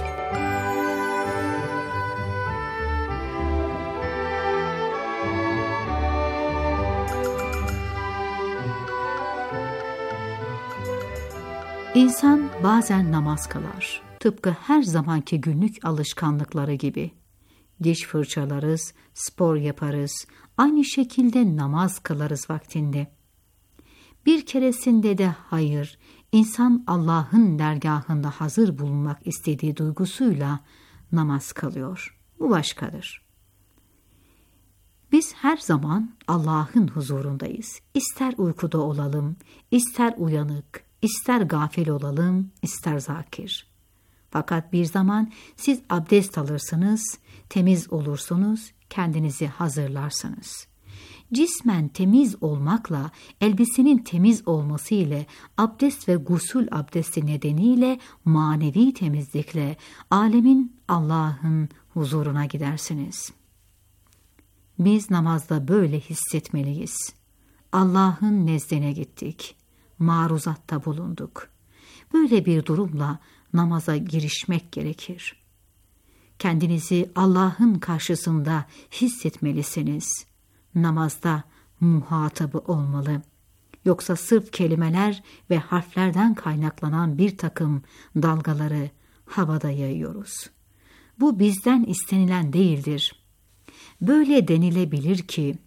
İnsan bazen namaz kılar. Tıpkı her zamanki günlük alışkanlıkları gibi. Diş fırçalarız, spor yaparız, aynı şekilde namaz kılarız vaktinde. Bir keresinde de hayır, insan Allah'ın dergahında hazır bulunmak istediği duygusuyla namaz kılıyor. Bu başkadır. Biz her zaman Allah'ın huzurundayız. İster uykuda olalım, ister uyanık, ister gafil olalım, ister zakir. Fakat bir zaman siz abdest alırsınız, temiz olursunuz, kendinizi hazırlarsınız. Cismen temiz olmakla, elbisenin temiz olması ile, abdest ve gusül abdesti nedeniyle, manevi temizlikle, alemin Allah'ın huzuruna gidersiniz. Biz namazda böyle hissetmeliyiz. Allah'ın nezdine gittik. Maruzatta bulunduk. Böyle bir durumla namaza girişmek gerekir. Kendinizi Allah'ın karşısında hissetmelisiniz. Namazda muhatabı olmalı. Yoksa sırf kelimeler ve harflerden kaynaklanan bir takım dalgaları havada yayıyoruz. Bu bizden istenilen değildir. Böyle denilebilir ki,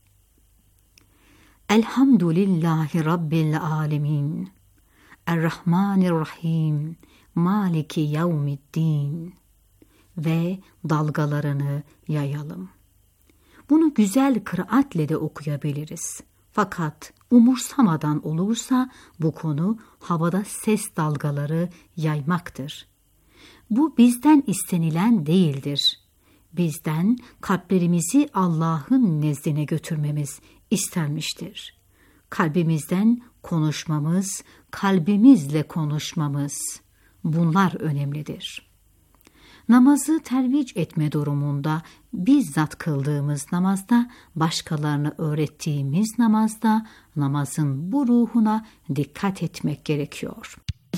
Elhamdülillahi Rabbil alemin, Errahmanirrahim, Maliki yevmiddin ve dalgalarını yayalım. Bunu güzel kıraatle de okuyabiliriz. Fakat umursamadan olursa bu konu havada ses dalgaları yaymaktır. Bu bizden istenilen değildir. Bizden kalplerimizi Allah'ın nezdine götürmemiz istenmiştir. Kalbimizden konuşmamız, kalbimizle konuşmamız, bunlar önemlidir. Namazı tervic etme durumunda, bizzat kıldığımız namazda, başkalarına öğrettiğimiz namazda, namazın bu ruhuna dikkat etmek gerekiyor.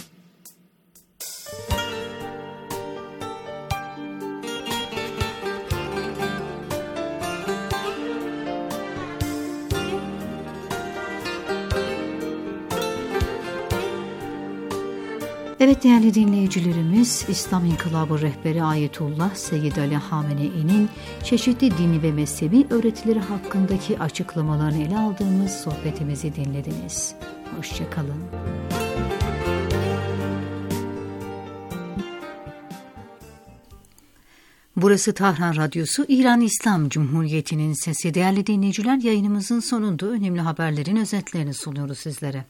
Evet değerli dinleyicilerimiz, İslam İnkılabı rehberi Ayetullah Seyyid Ali Hamenei'nin çeşitli dini ve mezhebi öğretileri hakkındaki açıklamalarını ele aldığımız sohbetimizi dinlediniz. Hoşça kalın. Burası Tahran Radyosu, İran İslam Cumhuriyeti'nin sesi. Değerli dinleyiciler, yayınımızın sonunda önemli haberlerin özetlerini sunuyoruz sizlere.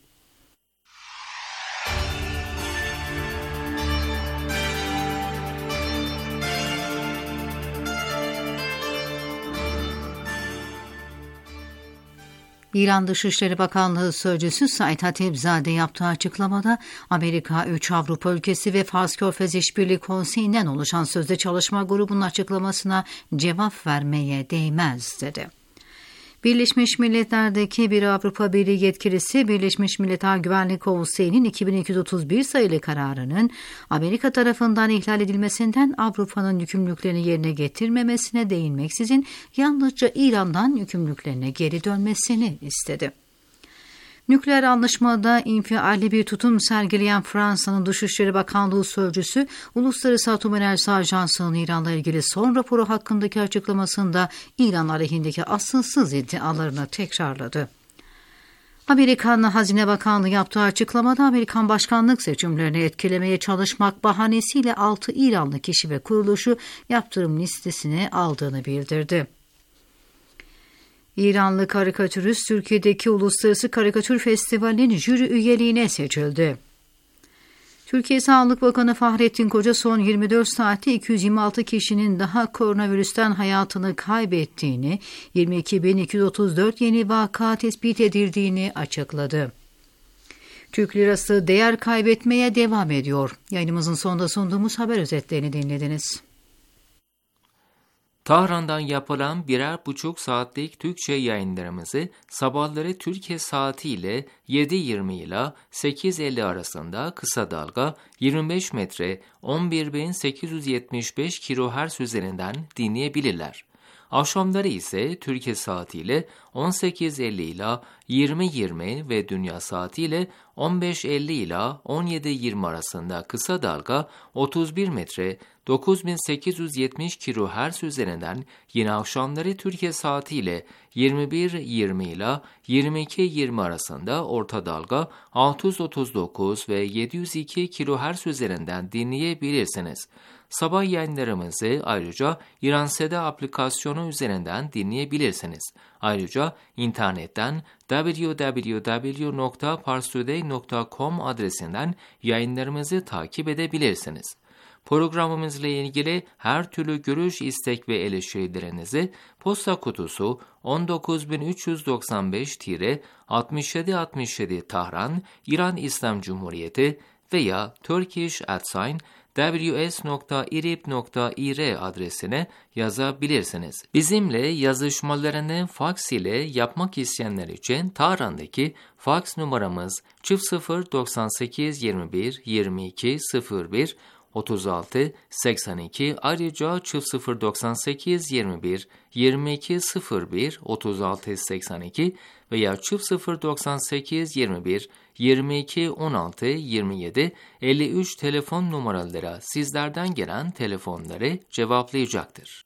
İran Dışişleri Bakanlığı Sözcüsü Said Hatibzade yaptığı açıklamada Amerika, 3 Avrupa ülkesi ve Fars Körfez İşbirliği Konseyi'nden oluşan sözde çalışma grubunun açıklamasına cevap vermeye değmez dedi. Birleşmiş Milletler'deki bir Avrupa Birliği yetkilisi, Birleşmiş Milletler Güvenlik Konseyi'nin 2231 sayılı kararının Amerika tarafından ihlal edilmesinden Avrupa'nın yükümlülüklerini yerine getirmemesine değinmeksizin yalnızca İran'dan yükümlülüklerine geri dönmesini istedi. Nükleer anlaşmada infialli bir tutum sergileyen Fransa'nın Dışişleri Bakanlığı Sözcüsü, Uluslararası Atom Enerjisi Ajansı'nın İran'la ilgili son raporu hakkındaki açıklamasında İran aleyhindeki asılsız iddialarını tekrarladı. Amerikan Hazine Bakanlığı yaptığı açıklamada Amerikan başkanlık seçimlerini etkilemeye çalışmak bahanesiyle 6 İranlı kişi ve kuruluşu yaptırım listesine aldığını bildirdi. İranlı karikatürist Türkiye'deki Uluslararası Karikatür Festivali'nin jüri üyeliğine seçildi. Türkiye Sağlık Bakanı Fahrettin Koca son 24 saatte 226 kişinin daha koronavirüsten hayatını kaybettiğini, 22.234 yeni vaka tespit edildiğini açıkladı. Türk lirası değer kaybetmeye devam ediyor. Yayınımızın sonunda sunduğumuz haber özetlerini dinlediniz. Tahran'dan yapılan 1,5 saatlik Türkçe yayınlarımızı sabahları Türkiye saatiyle 7.20 ile 8.50 arasında kısa dalga 25 metre 11.875 kHz üzerinden dinleyebilirler. Akşamları ise Türkiye saatiyle 18.50 ile 20.20 ve dünya saatiyle 15.50 ile 17.20 arasında kısa dalga 31 metre 9870 kHz üzerinden, yine akşamları Türkiye saatiyle 21.20 ile 22.20 arasında orta dalga 639 ve 702 kHz üzerinden dinleyebilirsiniz. Sabah yayınlarımızı ayrıca İranseda aplikasyonu üzerinden dinleyebilirsiniz. Ayrıca internetten www.parstoday.com adresinden yayınlarımızı takip edebilirsiniz. Programımızla ilgili her türlü görüş, istek ve eleştirilerinizi posta kutusu 19395-6767 Tahran, İran İslam Cumhuriyeti veya turkish@ws.irib.ir adresine yazabilirsiniz. Bizimle yazışmalarını faks ile yapmak isteyenler için Tahran'daki faks numaramız 0098 21 22 01 36 82, ayrıca 0098 21 22 01 36 82 veya 0098 21 22 16 27 53 telefon numaralara sizlerden gelen telefonları cevaplayacaktır.